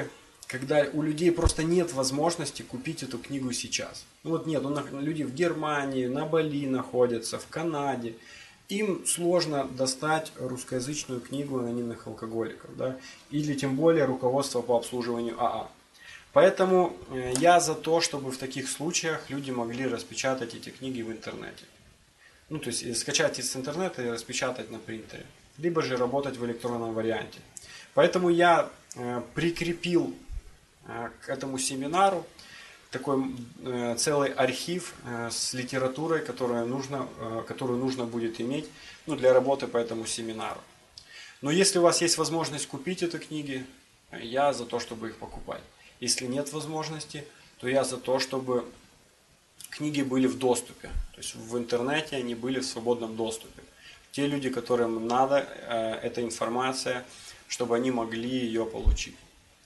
когда у людей просто нет возможности купить эту книгу сейчас. Ну вот нет, люди в Германии, на Бали находятся, в Канаде. Им сложно достать русскоязычную книгу анонимных алкоголиков, да, или тем более руководство по обслуживанию АА. Поэтому я за то, чтобы в таких случаях люди могли распечатать эти книги в интернете. Ну, то есть скачать из интернета и распечатать на принтере. Либо же работать в электронном варианте. Поэтому я прикрепил к этому семинару такой целый архив с литературой, которую нужно будет иметь, ну, для работы по этому семинару. Но если у вас есть возможность купить эти книги, я за то, чтобы их покупать. Если нет возможности, то я за то, чтобы книги были в доступе. То есть в интернете они были в свободном доступе. Те люди, которым надо эта информация, чтобы они могли ее получить.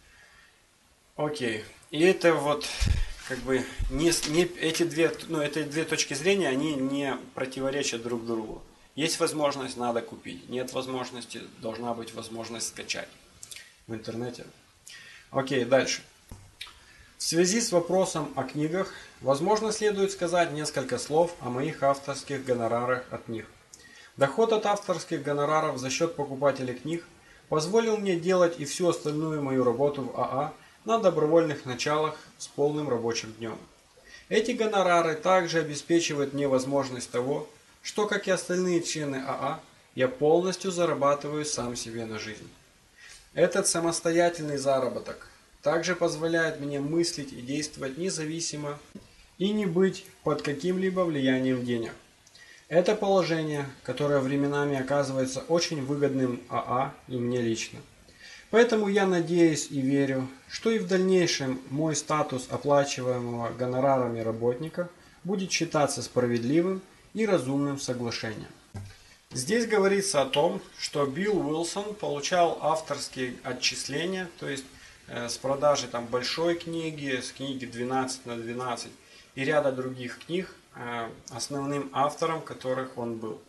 Окей. И это вот как бы эти две точки зрения, они не противоречат друг другу. Есть возможность, надо купить. Нет возможности, должна быть возможность скачать в интернете. Окей, дальше. В связи с вопросом о книгах, возможно, следует сказать несколько слов о моих авторских гонорарах от них. Доход от авторских гонораров за счет покупателей книг позволил мне делать и всю остальную мою работу в АА на добровольных началах с полным рабочим днем. Эти гонорары также обеспечивают мне возможность того, что, как и остальные члены АА, я полностью зарабатываю сам себе на жизнь. Этот самостоятельный заработок также позволяет мне мыслить и действовать независимо и не быть под каким-либо влиянием денег. Это положение, которое временами оказывается очень выгодным АА и мне лично. Поэтому я надеюсь и верю, что и в дальнейшем мой статус оплачиваемого гонорарами работника будет считаться справедливым и разумным соглашением. Здесь говорится о том, что Билл Уилсон получал авторские отчисления, то есть с продажи там большой книги, с книги 12 на 12 и ряда других книг, основным автором которых он был.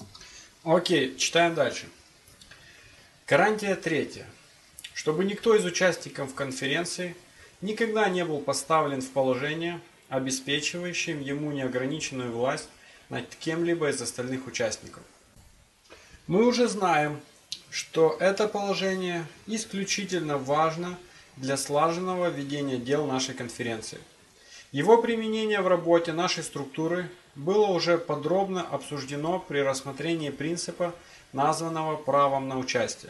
Окей, читаем дальше. Гарантия третья. Чтобы никто из участников конференции никогда не был поставлен в положение, обеспечивающим ему неограниченную власть над кем-либо из остальных участников. Мы уже знаем, что это положение исключительно важно для слаженного ведения дел нашей конференции. Его применение в работе нашей структуры было уже подробно обсуждено при рассмотрении принципа, названного правом на участие,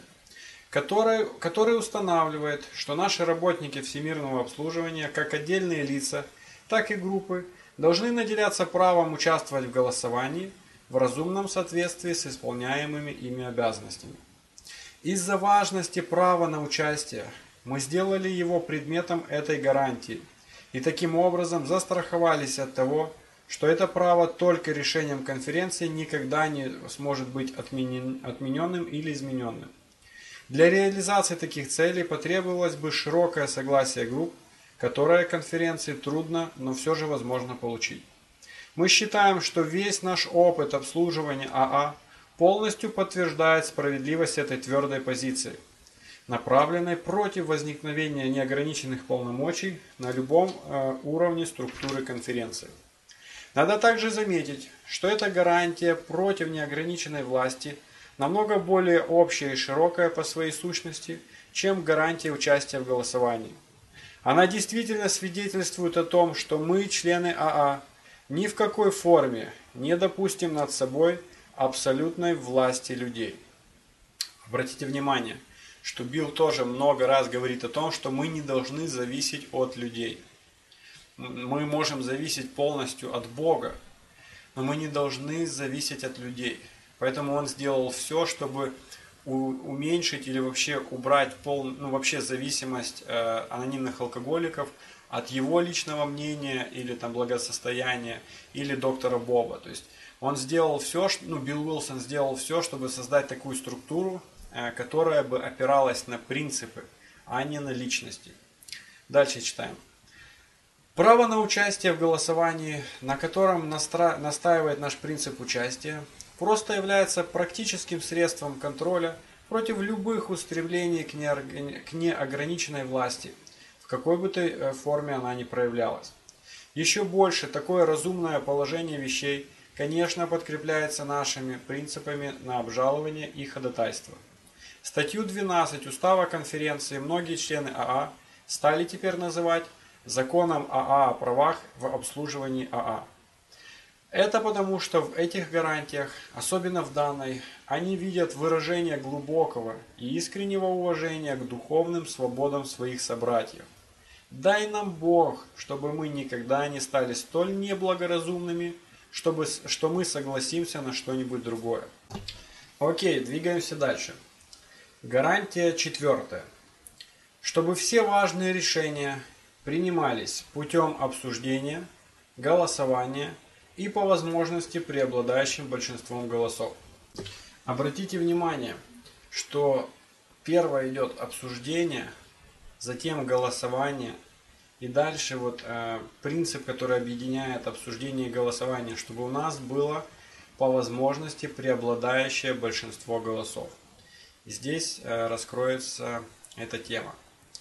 который устанавливает, что наши работники всемирного обслуживания, как отдельные лица, так и группы, должны наделяться правом участвовать в голосовании в разумном соответствии с исполняемыми ими обязанностями. Из-за важности права на участие мы сделали его предметом этой гарантии и таким образом застраховались от того, что это право только решением конференции никогда не сможет быть отмененным или измененным. Для реализации таких целей потребовалось бы широкое согласие групп, которое конференции трудно, но все же возможно получить. Мы считаем, что весь наш опыт обслуживания АА полностью подтверждает справедливость этой твердой позиции, направленной против возникновения неограниченных полномочий на любом уровне структуры конференции. Надо также заметить, что эта гарантия против неограниченной власти намного более общая и широкая по своей сущности, чем гарантия участия в голосовании. Она действительно свидетельствует о том, что мы, члены АА, ни в какой форме не допустим над собой абсолютной власти людей. Обратите внимание, что Билл тоже много раз говорит о том, что мы не должны зависеть от людей. Мы можем зависеть полностью от Бога, но мы не должны зависеть от людей. Поэтому он сделал все, чтобы уменьшить или вообще убрать вообще зависимость анонимных алкоголиков от его личного мнения или там благосостояния или доктора Боба. То есть он сделал все, Билл Уилсон сделал все, чтобы создать такую структуру, которая бы опиралась на принципы, а не на личности. Дальше читаем. Право на участие в голосовании, на котором настаивает наш принцип участия, просто является практическим средством контроля против любых устремлений к неограниченной власти, в какой бы то форме она ни проявлялась. Еще больше такое разумное положение вещей, конечно, подкрепляется нашими принципами на обжалование и ходатайство. Статью 12 Устава конференции многие члены АА стали теперь называть законом АА о правах в обслуживании АА. Это потому, что в этих гарантиях, особенно в данной, они видят выражение глубокого и искреннего уважения к духовным свободам своих собратьев. Дай нам Бог, чтобы мы никогда не стали столь неблагоразумными, что мы согласимся на что-нибудь другое. Окей, двигаемся дальше. Гарантия 4. Чтобы все важные решения принимались путем обсуждения, голосования и по возможности преобладающим большинством голосов. Обратите внимание, что первое идет обсуждение, затем голосование и дальше принцип, который объединяет обсуждение и голосование, чтобы у нас было по возможности преобладающее большинство голосов. И здесь раскроется эта тема.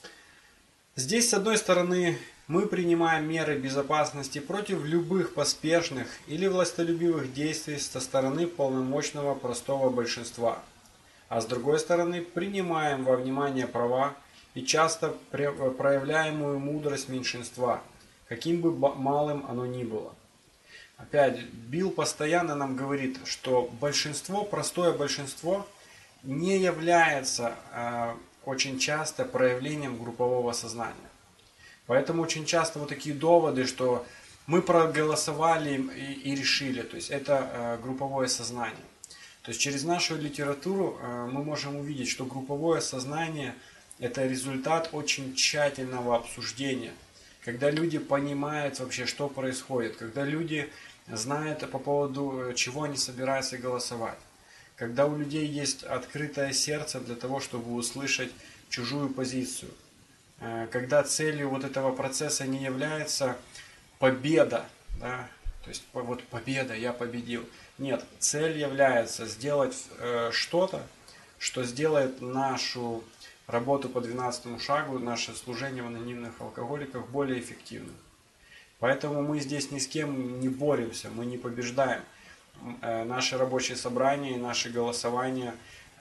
Здесь, с одной стороны, мы принимаем меры безопасности против любых поспешных или властолюбивых действий со стороны полномочного простого большинства. А с другой стороны, принимаем во внимание права и часто проявляемую мудрость меньшинства, каким бы малым оно ни было. Опять, Билл постоянно нам говорит, что большинство, простое большинство, не является очень часто проявлением группового сознания. Поэтому очень часто вот такие доводы, что мы проголосовали и решили, то есть это групповое сознание. То есть через нашу литературу мы можем увидеть, что групповое сознание – это результат очень тщательного обсуждения, когда люди понимают вообще, что происходит, когда люди знают по поводу чего они собираются голосовать. Когда у людей есть открытое сердце для того, чтобы услышать чужую позицию. Когда целью вот этого процесса не является победа, да, то есть вот победа, я победил. Нет, цель является сделать что-то, что сделает нашу работу по 12 шагу, наше служение в анонимных алкоголиках более эффективным. Поэтому мы здесь ни с кем не боремся, мы не побеждаем. Наши рабочие собрания, наши голосования,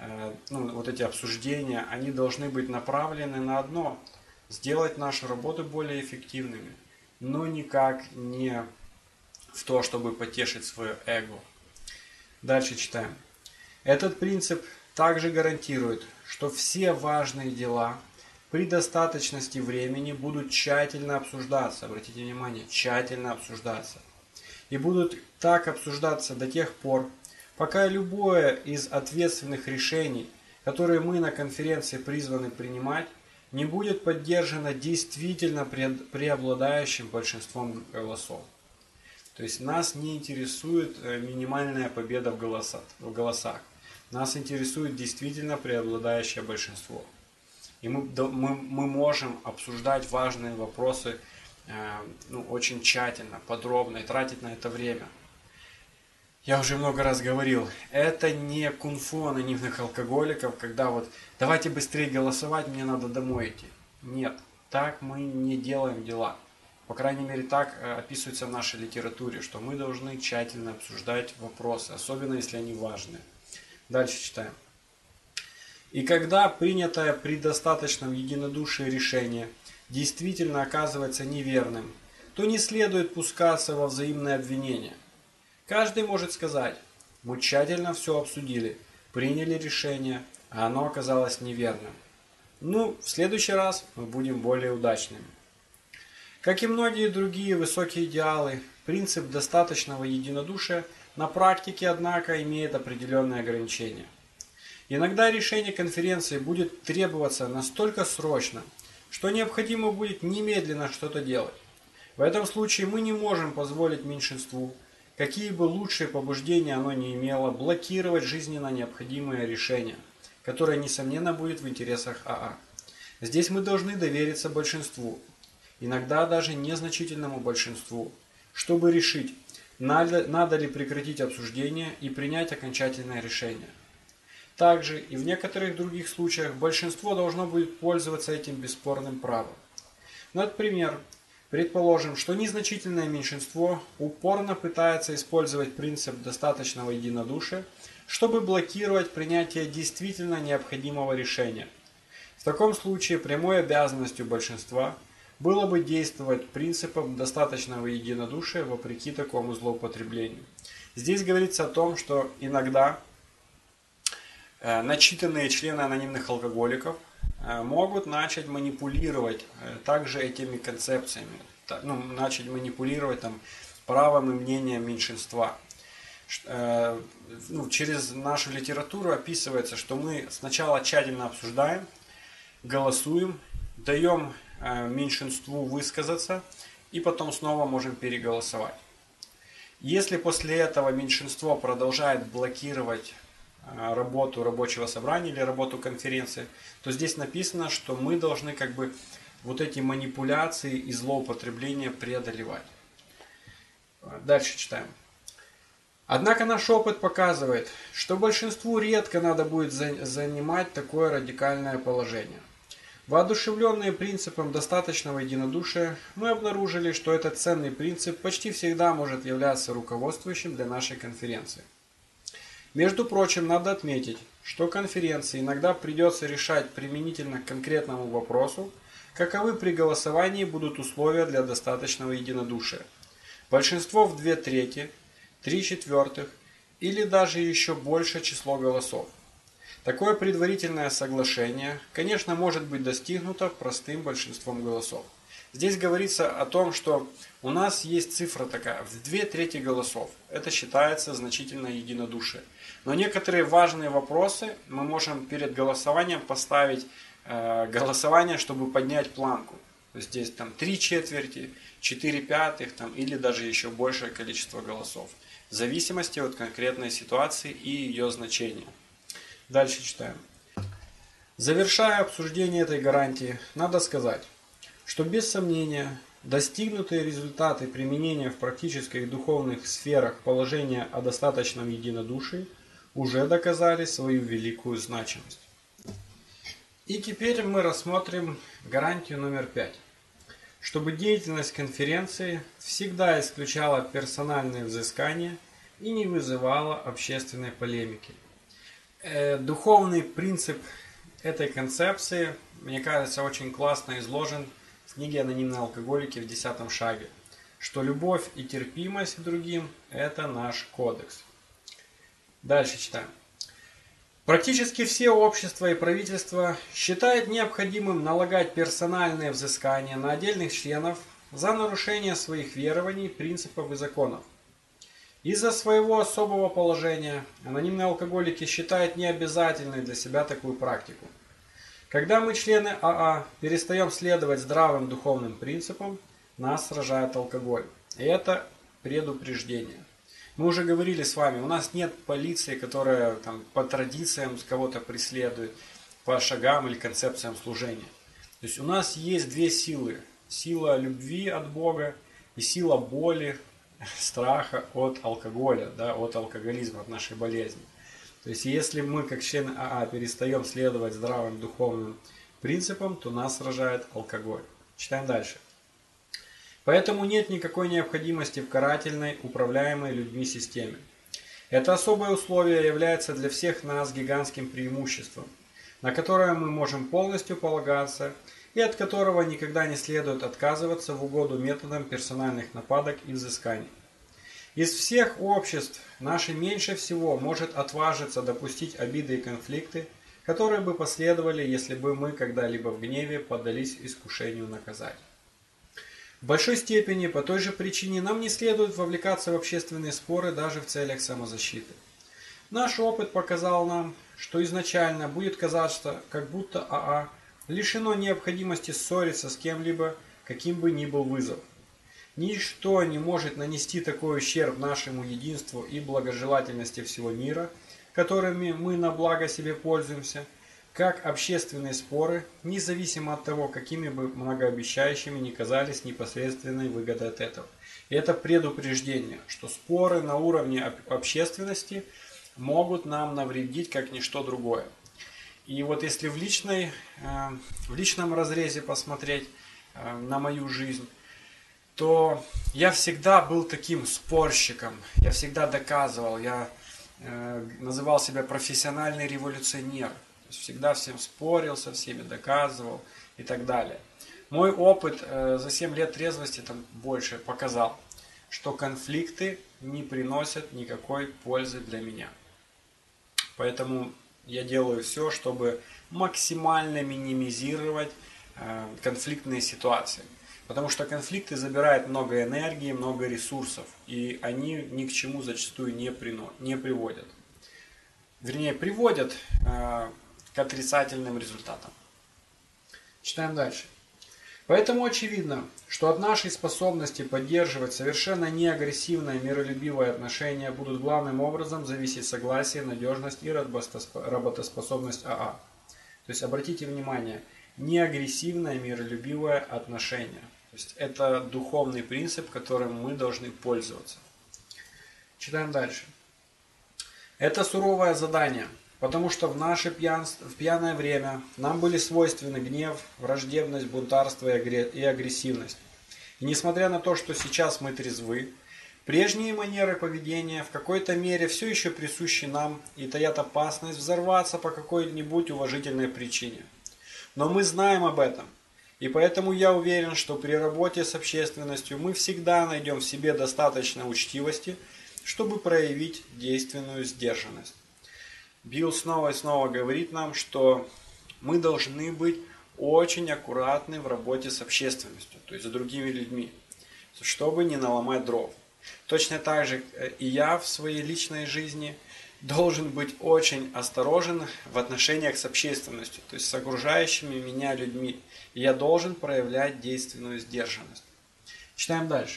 вот эти обсуждения, они должны быть направлены на одно – сделать нашу работу более эффективными, но никак не в то, чтобы потешить свое эго. Дальше читаем. Этот принцип также гарантирует, что все важные дела при достаточности времени будут тщательно обсуждаться. Обратите внимание, тщательно обсуждаться. И будут так обсуждаться до тех пор, пока любое из ответственных решений, которые мы на конференции призваны принимать, не будет поддержано действительно преобладающим большинством голосов. То есть нас не интересует минимальная победа в голосах. Нас интересует действительно преобладающее большинство. И мы можем обсуждать важные вопросы очень тщательно, подробно и тратить на это время. Я уже много раз говорил, это не кунг-фу анонимных алкоголиков, когда давайте быстрее голосовать, мне надо домой идти. Нет, так мы не делаем дела. По крайней мере, так описывается в нашей литературе, что мы должны тщательно обсуждать вопросы, особенно если они важные. Дальше читаем. И когда принятое при достаточном единодушии решение действительно оказывается неверным, то не следует пускаться во взаимное обвинение. Каждый может сказать, мы тщательно все обсудили, приняли решение, а оно оказалось неверным. В следующий раз мы будем более удачными. Как и многие другие высокие идеалы, принцип достаточного единодушия на практике, однако, имеет определенные ограничения. Иногда решение конференции будет требоваться настолько срочно, что необходимо будет немедленно что-то делать. В этом случае мы не можем позволить меньшинству, какие бы лучшие побуждения оно ни имело, блокировать жизненно необходимое решение, которое, несомненно, будет в интересах АА. Здесь мы должны довериться большинству, иногда даже незначительному большинству, чтобы решить, надо ли прекратить обсуждение и принять окончательное решение. Также и в некоторых других случаях большинство должно будет пользоваться этим бесспорным правом. Например, предположим, что незначительное меньшинство упорно пытается использовать принцип достаточного единодушия, чтобы блокировать принятие действительно необходимого решения. В таком случае прямой обязанностью большинства было бы действовать принципом достаточного единодушия вопреки такому злоупотреблению. Здесь говорится о том, что иногда начитанные члены анонимных алкоголиков могут начать манипулировать также этими концепциями, начать манипулировать правом и мнением меньшинства. Через нашу литературу описывается, что мы сначала тщательно обсуждаем, голосуем, даем меньшинству высказаться и потом снова можем переголосовать. Если после этого меньшинство продолжает блокировать работу рабочего собрания или работу конференции, то здесь написано, что мы должны вот эти манипуляции и злоупотребления преодолевать. Дальше читаем. Однако наш опыт показывает, что большинству редко надо будет занимать такое радикальное положение. Воодушевленные принципом достаточного единодушия, мы обнаружили, что этот ценный принцип почти всегда может являться руководствующим для нашей конференции. Между прочим, надо отметить, что конференции иногда придется решать применительно к конкретному вопросу, каковы при голосовании будут условия для достаточного единодушия. Большинство в 2/3, 3/4 или даже еще большее число голосов. Такое предварительное соглашение, конечно, может быть достигнуто простым большинством голосов. Здесь говорится о том, что у нас есть цифра такая, в 2/3 голосов. Это считается значительное единодушие. Но некоторые важные вопросы мы можем перед голосованием поставить голосование, чтобы поднять планку. То есть здесь 3/4, 4/5 или даже еще большее количество голосов. В зависимости от конкретной ситуации и ее значения. Дальше читаем. Завершая обсуждение этой гарантии, надо сказать, что без сомнения достигнутые результаты применения в практических и духовных сферах положения о достаточном единодушии уже доказали свою великую значимость. И теперь мы рассмотрим гарантию номер 5. Чтобы деятельность конференции всегда исключала персональные взыскания и не вызывала общественной полемики. Духовный принцип этой концепции, мне кажется, очень классно изложен в книге «Анонимные алкоголики» в 10 шаге, что любовь и терпимость к другим – это наш кодекс. Дальше читаем. Практически все общества и правительства считают необходимым налагать персональные взыскания на отдельных членов за нарушение своих верований, принципов и законов. Из-за своего особого положения анонимные алкоголики считают необязательной для себя такую практику. Когда мы, члены АА, перестаем следовать здравым духовным принципам, нас сражает алкоголь. И это предупреждение. Мы уже говорили с вами, у нас нет полиции, которая по традициям кого-то преследует, по шагам или концепциям служения. То есть у нас есть две силы. Сила любви от Бога и сила боли, страха от алкоголя, от алкоголизма, от нашей болезни. То есть если мы, как члены АА, перестаем следовать здравым духовным принципам, то нас сражает алкоголь. Читаем дальше. Поэтому нет никакой необходимости в карательной, управляемой людьми системе. Это особое условие является для всех нас гигантским преимуществом, на которое мы можем полностью полагаться и от которого никогда не следует отказываться в угоду методам персональных нападок и взысканий. Из всех обществ наше меньше всего может отважиться допустить обиды и конфликты, которые бы последовали, если бы мы когда-либо в гневе поддались искушению наказать. В большой степени по той же причине нам не следует вовлекаться в общественные споры даже в целях самозащиты. Наш опыт показал нам, что изначально будет казаться, как будто АА лишено необходимости ссориться с кем-либо, каким бы ни был вызов. Ничто не может нанести такой ущерб нашему единству и благожелательности всего мира, которыми мы на благо себе пользуемся, как общественные споры, независимо от того, какими бы многообещающими ни казались непосредственные выгоды от этого. И это предупреждение, что споры на уровне общественности могут нам навредить, как ничто другое. И вот если в личном разрезе посмотреть, на мою жизнь, то я всегда был таким спорщиком, я всегда доказывал, я называл себя профессиональный революционер. То есть всегда всем спорил, со всеми доказывал и так далее. Мой опыт за 7 лет трезвости, там больше, показал, что конфликты не приносят никакой пользы для меня. Поэтому я делаю все, чтобы максимально минимизировать конфликтные ситуации. Потому что конфликты забирают много энергии, много ресурсов, и они ни к чему зачастую не приводят. Вернее, приводят к отрицательным результатам. Читаем дальше. Поэтому очевидно, что от нашей способности поддерживать совершенно неагрессивное миролюбивое отношение будут главным образом зависеть согласие, надежность и работоспособность АА. То есть обратите внимание, неагрессивное миролюбивое отношение. То есть это духовный принцип, которым мы должны пользоваться. Читаем дальше. Это суровое задание, потому что в наше пьяное время нам были свойственны гнев, враждебность, бунтарство и агрессивность. И несмотря на то, что сейчас мы трезвы, прежние манеры поведения в какой-то мере все еще присущи нам и таят опасность взорваться по какой-нибудь уважительной причине. Но мы знаем об этом. И поэтому я уверен, что при работе с общественностью мы всегда найдем в себе достаточно учтивости, чтобы проявить действенную сдержанность. Билл снова и снова говорит нам, что мы должны быть очень аккуратны в работе с общественностью, то есть с другими людьми, чтобы не наломать дров. Точно так же и я в своей личной жизни должен быть очень осторожен в отношениях с общественностью, то есть с окружающими меня людьми. И я должен проявлять действенную сдержанность. Читаем дальше.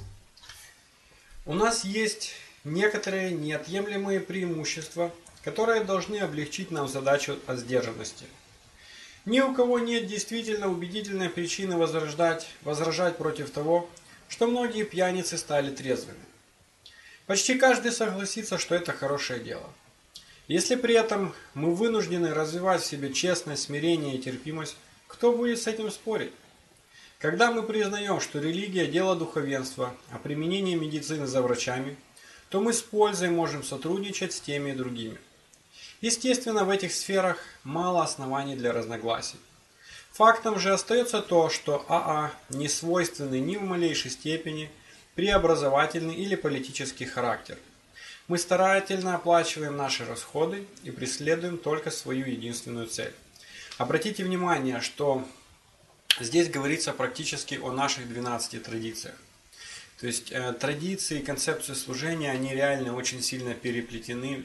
У нас есть некоторые неотъемлемые преимущества, которые должны облегчить нам задачу о сдержанности. Ни у кого нет действительно убедительной причины возражать против того, что многие пьяницы стали трезвыми. Почти каждый согласится, что это хорошее дело. Если при этом мы вынуждены развивать в себе честность, смирение и терпимость, кто будет с этим спорить? Когда мы признаем, что религия – дело духовенства, а применение медицины за врачами, то мы с пользой можем сотрудничать с теми и другими. Естественно, в этих сферах мало оснований для разногласий. Фактом же остается то, что АА не свойственны ни в малейшей степени преобразовательный или политический характер. Мы старательно оплачиваем наши расходы и преследуем только свою единственную цель. Обратите внимание, что здесь говорится практически о наших 12 традициях. То есть традиции и концепции служения, они реально очень сильно переплетены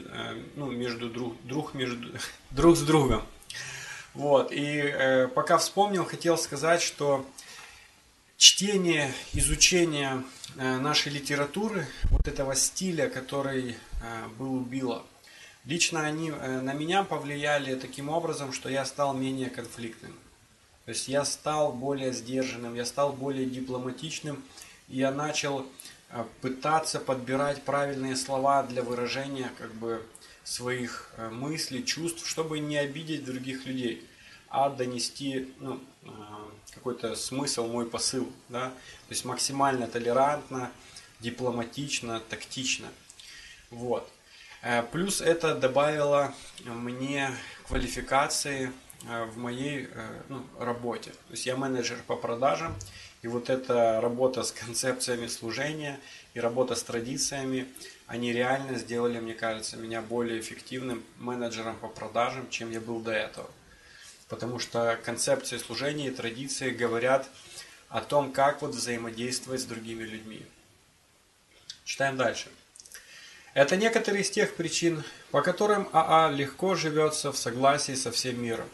друг с другом. Вот. И пока вспомнил, хотел сказать, что чтение, изучение нашей литературы, вот этого стиля, который был у Билла, лично они на меня повлияли таким образом, что я стал менее конфликтным. То есть я стал более сдержанным, я стал более дипломатичным, и я начал пытаться подбирать правильные слова для выражения своих мыслей, чувств, чтобы не обидеть других людей, а донести какой-то смысл, мой посыл. Да? То есть максимально толерантно, дипломатично, тактично. Вот. Плюс это добавило мне квалификации в моей работе. То есть я менеджер по продажам, и вот эта работа с концепциями служения и работа с традициями, они реально сделали, мне кажется, меня более эффективным менеджером по продажам, чем я был до этого. Потому что концепции служения и традиции говорят о том, как взаимодействовать с другими людьми. Читаем дальше. Это некоторые из тех причин, по которым АА легко живется в согласии со всем миром.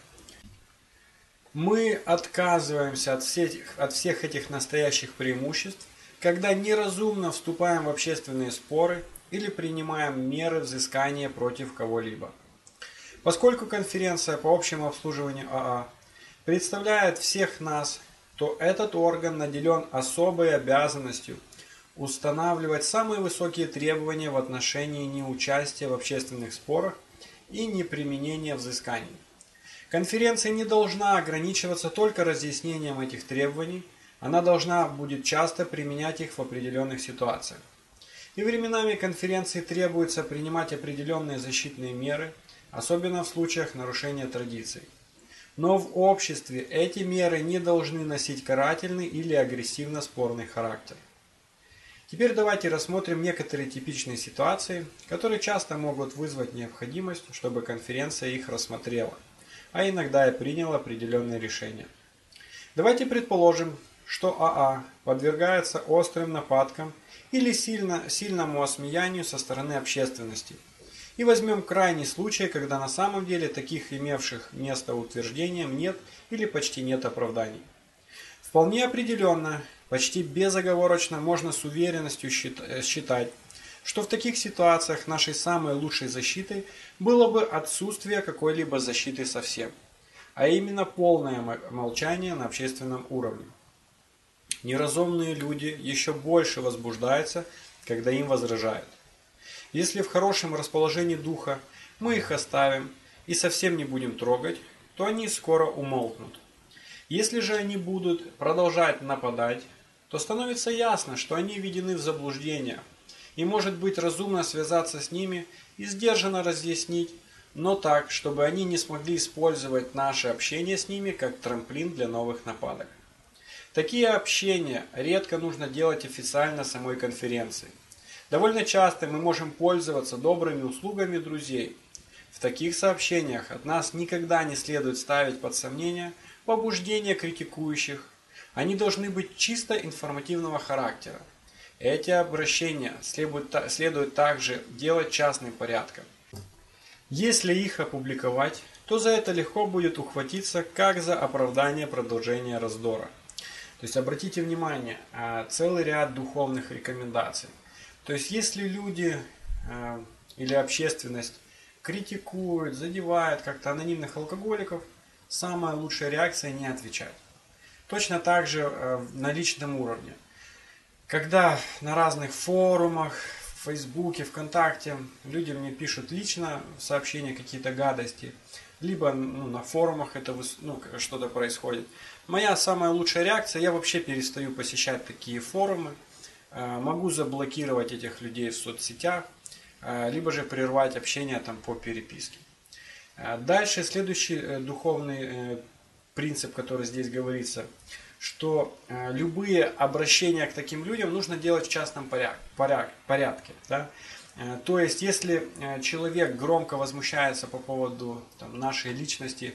Мы отказываемся от всех этих настоящих преимуществ, когда неразумно вступаем в общественные споры или принимаем меры взыскания против кого-либо. Поскольку конференция по общему обслуживанию АА представляет всех нас, то этот орган наделен особой обязанностью устанавливать самые высокие требования в отношении неучастия в общественных спорах и неприменения взысканий. Конференция не должна ограничиваться только разъяснением этих требований, она должна будет часто применять их в определенных ситуациях. И временами конференции требуется принимать определенные защитные меры, особенно в случаях нарушения традиций. Но в обществе эти меры не должны носить карательный или агрессивно-спорный характер. Теперь давайте рассмотрим некоторые типичные ситуации, которые часто могут вызвать необходимость, чтобы конференция их рассмотрела, а иногда и приняла определенные решения. Давайте предположим, что АА подвергается острым нападкам или сильному осмеянию со стороны общественности. И возьмем крайний случай, когда на самом деле таких имевших место утверждениям нет или почти нет оправданий. Вполне определенно, почти безоговорочно можно с уверенностью считать, что в таких ситуациях нашей самой лучшей защитой было бы отсутствие какой-либо защиты совсем, а именно полное молчание на общественном уровне. Неразумные люди еще больше возбуждаются, когда им возражают. Если в хорошем расположении духа мы их оставим и совсем не будем трогать, то они скоро умолкнут. Если же они будут продолжать нападать, то становится ясно, что они введены в заблуждение, и может быть разумно связаться с ними и сдержанно разъяснить, но так, чтобы они не смогли использовать наше общение с ними как трамплин для новых нападок. Такие общения редко нужно делать официально самой конференции. Довольно часто мы можем пользоваться добрыми услугами друзей. В таких сообщениях от нас никогда не следует ставить под сомнение побуждения критикующих. Они должны быть чисто информативного характера. Эти обращения следует также делать частным порядком. Если их опубликовать, то за это легко будет ухватиться, как за оправдание продолжения раздора. То есть обратите внимание, целый ряд духовных рекомендаций. То есть если люди или общественность критикуют, задевают как-то анонимных алкоголиков, самая лучшая реакция не отвечать. Точно так же на личном уровне. Когда на разных форумах, в Фейсбуке, ВКонтакте люди мне пишут лично сообщения, какие-то гадости, либо на форумах это что-то происходит. Моя самая лучшая реакция, я вообще перестаю посещать такие форумы, могу заблокировать этих людей в соцсетях, либо же прервать общение там по переписке. Дальше следующий духовный принцип, который здесь говорится, что любые обращения к таким людям нужно делать в частном порядке. Да? То есть, если человек громко возмущается по поводу нашей личности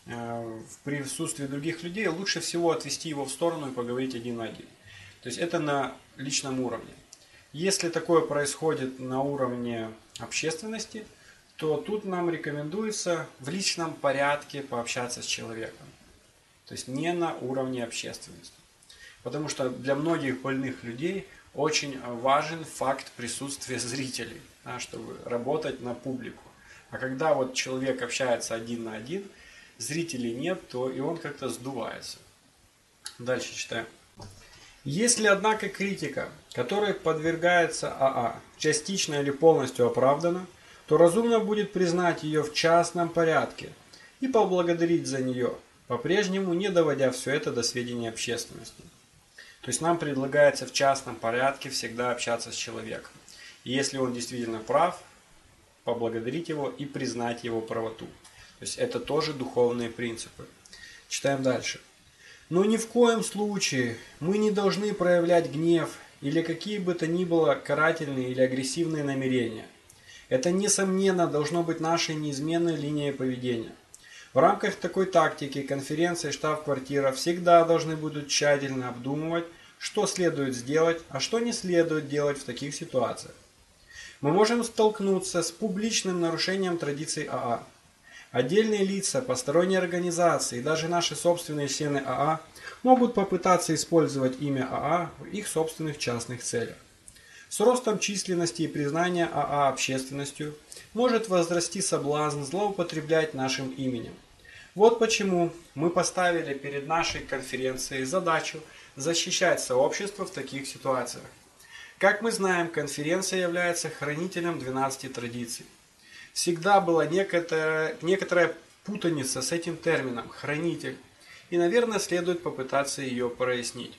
в присутствии других людей, лучше всего отвести его в сторону и поговорить один на один. То есть, это на личном уровне. Если такое происходит на уровне общественности, то тут нам рекомендуется в личном порядке пообщаться с человеком. То есть не на уровне общественности. Потому что для многих больных людей очень важен факт присутствия зрителей, чтобы работать на публику. А когда вот человек общается один на один, зрителей нет, то и он как-то сдувается. Дальше читаем. Если, однако, критика, которой подвергается АА, частично или полностью оправдана, то разумно будет признать ее в частном порядке и поблагодарить за нее, по-прежнему не доводя все это до сведения общественности. То есть нам предлагается в частном порядке всегда общаться с человеком. И если он действительно прав, поблагодарить его и признать его правоту. То есть это тоже духовные принципы. Читаем дальше. Но ни в коем случае мы не должны проявлять гнев или какие бы то ни было карательные или агрессивные намерения. Это, несомненно, должно быть нашей неизменной линией поведения. В рамках такой тактики конференция и штаб-квартира всегда должны будут тщательно обдумывать, что следует сделать, а что не следует делать в таких ситуациях. Мы можем столкнуться с публичным нарушением традиций АА. Отдельные лица, посторонние организации и даже наши собственные члены АА могут попытаться использовать имя АА в их собственных частных целях. С ростом численности и признания АА общественностью может возрасти соблазн злоупотреблять нашим именем. Вот почему мы поставили перед нашей конференцией задачу защищать сообщество в таких ситуациях. Как мы знаем, конференция является хранителем 12 традиций. Всегда была некоторая путаница с этим термином «хранитель», и, наверное, следует попытаться ее прояснить.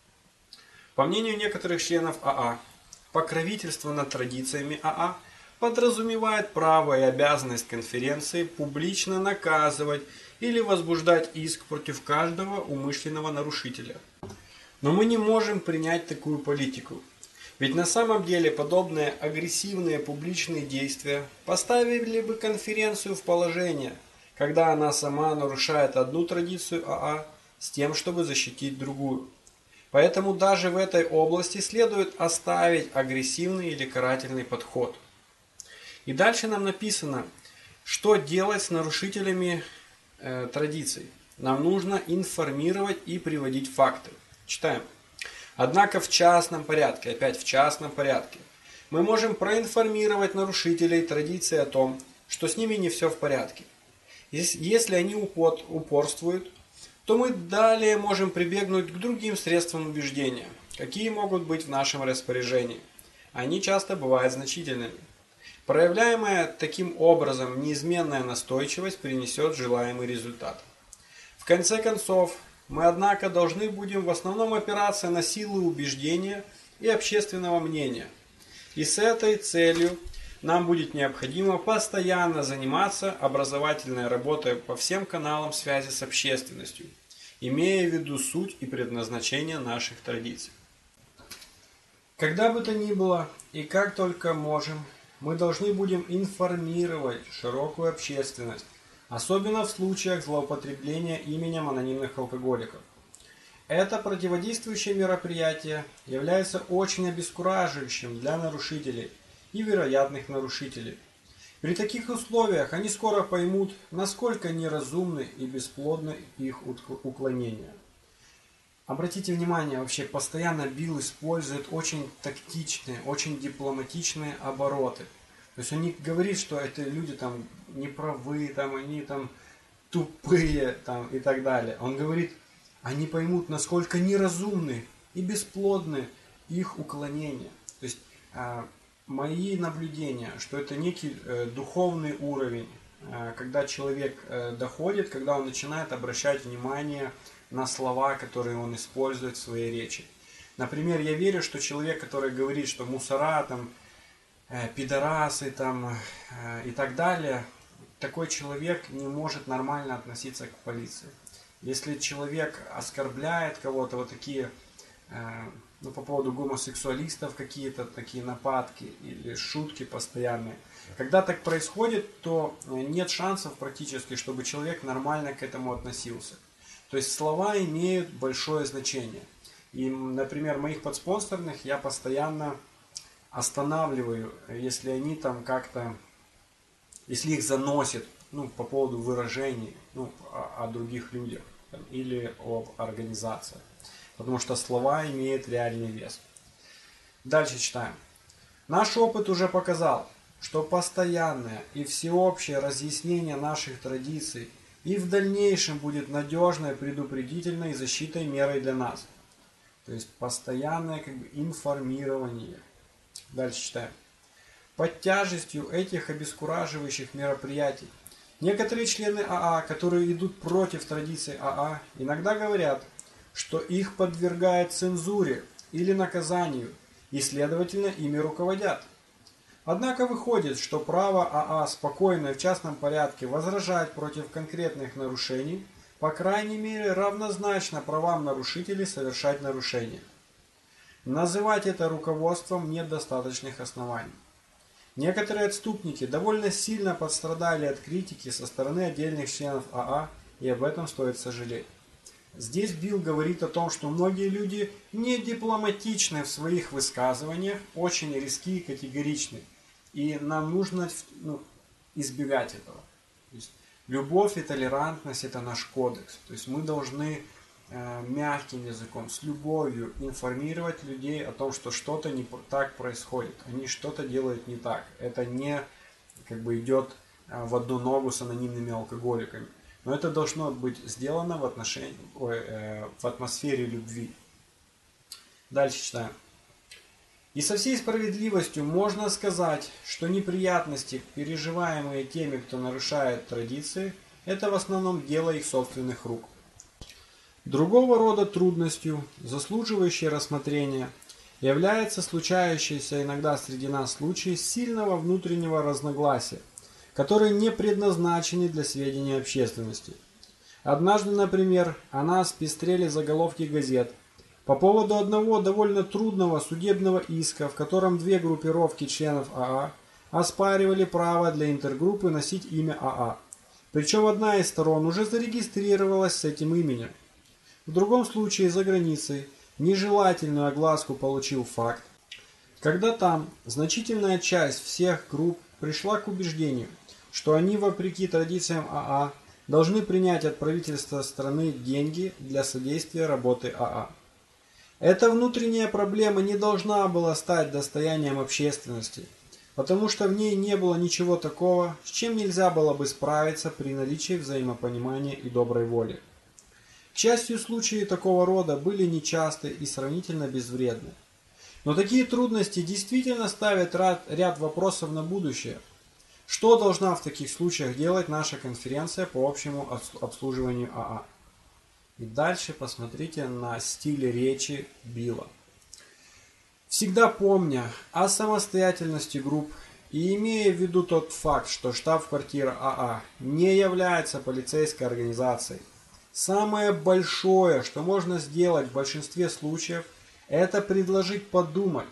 По мнению некоторых членов АА, покровительство над традициями АА подразумевает право и обязанность конференции публично наказывать или возбуждать иск против каждого умышленного нарушителя. Но мы не можем принять такую политику. Ведь на самом деле подобные агрессивные публичные действия поставили бы конференцию в положение, когда она сама нарушает одну традицию АА с тем, чтобы защитить другую. Поэтому даже в этой области следует оставить агрессивный или карательный подход. И дальше нам написано, что делать с нарушителями традиций. Нам нужно информировать и приводить факты. Читаем. Однако в частном порядке, опять в частном порядке, мы можем проинформировать нарушителей традиции о том, что с ними не все в порядке. Если они упорствуют, то мы далее можем прибегнуть к другим средствам убеждения, какие могут быть в нашем распоряжении. Они часто бывают значительными. Проявляемая таким образом неизменная настойчивость принесет желаемый результат. В конце концов, мы, однако, должны будем в основном опираться на силы убеждения и общественного мнения. И с этой целью нам будет необходимо постоянно заниматься образовательной работой по всем каналам связи с общественностью, имея в виду суть и предназначение наших традиций. Когда бы то ни было и как только можем, мы должны будем информировать широкую общественность, особенно в случаях злоупотребления именем анонимных алкоголиков. Это противодействующее мероприятие является очень обескураживающим для нарушителей и вероятных нарушителей. При таких условиях они скоро поймут, насколько неразумны и бесплодны их уклонения. Обратите внимание, вообще постоянно Билл использует очень тактичные, очень дипломатичные обороты. То есть он не говорит, что это люди там неправы, там, они там тупые там, и так далее. Он говорит, они поймут, насколько неразумны и бесплодны их уклонения. То есть мои наблюдения, что это некий духовный уровень, когда человек доходит, когда он начинает обращать внимание на слова, которые он использует в своей речи. Например, я верю, что человек, который говорит, что мусора, там, пидорасы там, и так далее, такой человек не может нормально относиться к полиции. Если человек оскорбляет кого-то, вот такие, по поводу гомосексуалистов какие-то такие нападки или шутки постоянные, когда так происходит, то нет шансов практически, чтобы человек нормально к этому относился. То есть слова имеют большое значение. И, например, моих подспонсорных я постоянно останавливаю, если они там как-то, если их заносит, по поводу выражений, о других людях или об организациях. Потому что слова имеют реальный вес. Дальше читаем. Наш опыт уже показал, что постоянное и всеобщее разъяснение наших традиций и в дальнейшем будет надежной, предупредительной защитой мерой для нас. То есть постоянное информирование. Дальше читаем. Под тяжестью этих обескураживающих мероприятий некоторые члены АА, которые идут против традиций АА, иногда говорят, что их подвергают цензуре или наказанию, и, следовательно, ими руководят. Однако выходит, что право АА спокойно и в частном порядке возражать против конкретных нарушений, по крайней мере, равнозначно правам нарушителей совершать нарушения. Называть это руководством нет достаточных оснований. Некоторые отступники довольно сильно пострадали от критики со стороны отдельных членов АА, и об этом стоит сожалеть. Здесь Билл говорит о том, что многие люди не дипломатичны в своих высказываниях, очень резки и категоричны. И нам нужно избегать этого. То есть, любовь и толерантность – это наш кодекс. То есть мы должны мягким языком, с любовью информировать людей о том, что что-то не так происходит. Они что-то делают не так. Это не идет в одну ногу с анонимными алкоголиками. Но это должно быть сделано в атмосфере любви. Дальше читаем. И со всей справедливостью можно сказать, что неприятности, переживаемые теми, кто нарушает традиции, это в основном дело их собственных рук. Другого рода трудностью, заслуживающей рассмотрения, является случающийся иногда среди нас случай сильного внутреннего разногласия, которые не предназначены для сведения общественности. Однажды, например, о нас пестрели заголовки газет по поводу одного довольно трудного судебного иска, в котором две группировки членов АА оспаривали право для интергруппы носить имя АА. Причем одна из сторон уже зарегистрировалась с этим именем. В другом случае за границей нежелательную огласку получил факт, когда там значительная часть всех групп пришла к убеждению, что они, вопреки традициям АА, должны принять от правительства страны деньги для содействия работы АА. Эта внутренняя проблема не должна была стать достоянием общественности, потому что в ней не было ничего такого, с чем нельзя было бы справиться при наличии взаимопонимания и доброй воли. К счастью, случаи такого рода были нечасты и сравнительно безвредны. Но такие трудности действительно ставят ряд вопросов на будущее. Что должна в таких случаях делать наша конференция по общему обслуживанию АА? И дальше посмотрите на стиль речи Билла. Всегда помня о самостоятельности групп и имея в виду тот факт, что штаб-квартира АА не является полицейской организацией, самое большое, что можно сделать в большинстве случаев, это предложить подумать.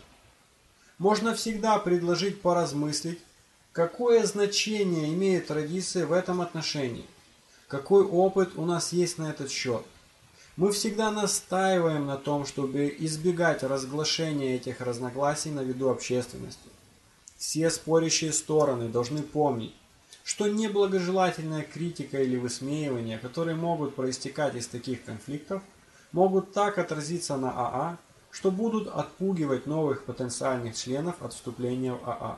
Можно всегда предложить поразмыслить, какое значение имеют традиции в этом отношении, какой опыт у нас есть на этот счет. Мы всегда настаиваем на том, чтобы избегать разглашения этих разногласий на виду общественности. Все спорящие стороны должны помнить, что неблагожелательная критика или высмеивание, которые могут проистекать из таких конфликтов, могут так отразиться на АА, что будут отпугивать новых потенциальных членов от вступления в АА.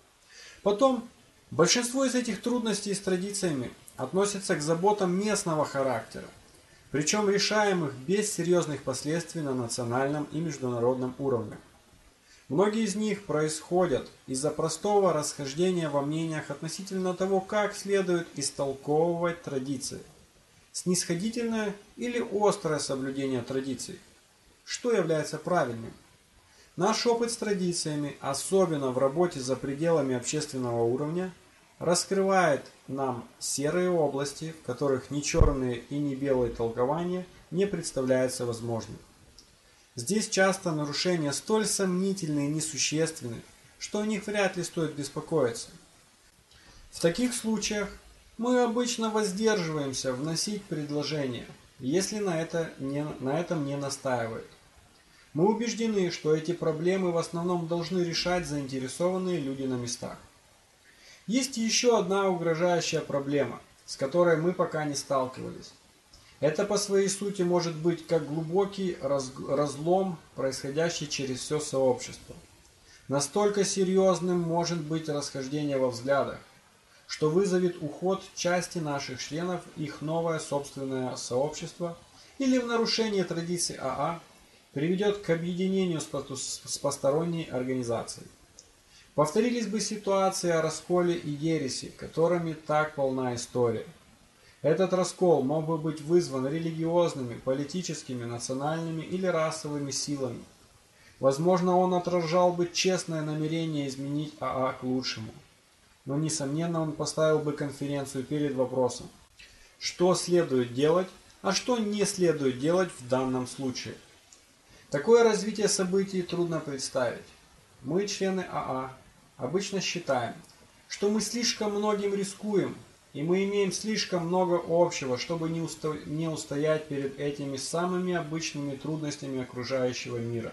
Потом, большинство из этих трудностей с традициями относятся к заботам местного характера, причем решаемых без серьезных последствий на национальном и международном уровне. Многие из них происходят из-за простого расхождения во мнениях относительно того, как следует истолковывать традиции. Снисходительное или острое соблюдение традиций. Что является правильным? Наш опыт с традициями, особенно в работе за пределами общественного уровня, раскрывает нам серые области, в которых ни черные и ни белые толкования не представляются возможным. Здесь часто нарушения столь сомнительны и несущественны, что о них вряд ли стоит беспокоиться. В таких случаях мы обычно воздерживаемся вносить предложения, если на этом не настаивают. Мы убеждены, что эти проблемы в основном должны решать заинтересованные люди на местах. Есть еще одна угрожающая проблема, с которой мы пока не сталкивались. Это по своей сути может быть как глубокий разлом, происходящий через все сообщество. Настолько серьезным может быть расхождение во взглядах, что вызовет уход части наших членов в их новое собственное сообщество или в нарушение традиций АА приведет к объединению с посторонней организацией. Повторились бы ситуации о расколе и ереси, которыми так полна история. Этот раскол мог бы быть вызван религиозными, политическими, национальными или расовыми силами. Возможно, он отражал бы честное намерение изменить АА к лучшему. Но, несомненно, он поставил бы конференцию перед вопросом, что следует делать, а что не следует делать в данном случае. Такое развитие событий трудно представить. Мы, члены АА, обычно считаем, что мы слишком многим рискуем, и мы имеем слишком много общего, чтобы не устоять перед этими самыми обычными трудностями окружающего мира.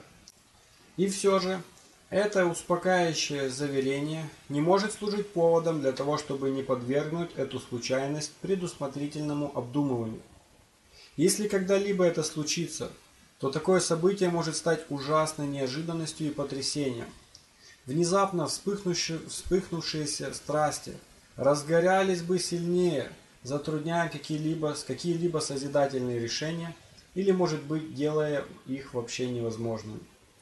И все же, это успокаивающее заверение не может служить поводом для того, чтобы не подвергнуть эту случайность предусмотрительному обдумыванию. Если когда-либо это случится, то такое событие может стать ужасной неожиданностью и потрясением. Внезапно вспыхнувшиеся страсти разгорялись бы сильнее, затрудняя какие-либо созидательные решения или, может быть, делая их вообще невозможными.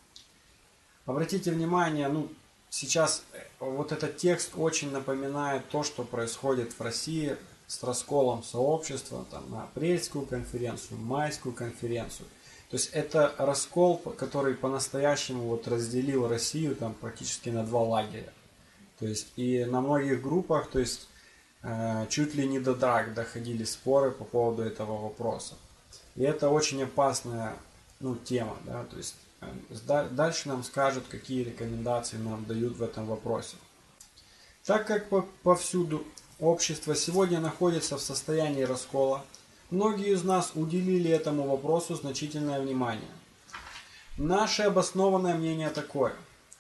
Обратите внимание, сейчас вот этот текст очень напоминает то, что происходит в России с расколом сообщества там, на апрельскую конференцию, майскую конференцию. То есть это раскол, который по-настоящему вот разделил Россию там практически на два лагеря. То есть и на многих группах, то есть чуть ли не до драк доходили споры по поводу этого вопроса. И это очень опасная тема, да, то есть дальше нам скажут, какие рекомендации нам дают в этом вопросе. Так как повсюду общество сегодня находится в состоянии раскола, многие из нас уделили этому вопросу значительное внимание. Наше обоснованное мнение такое.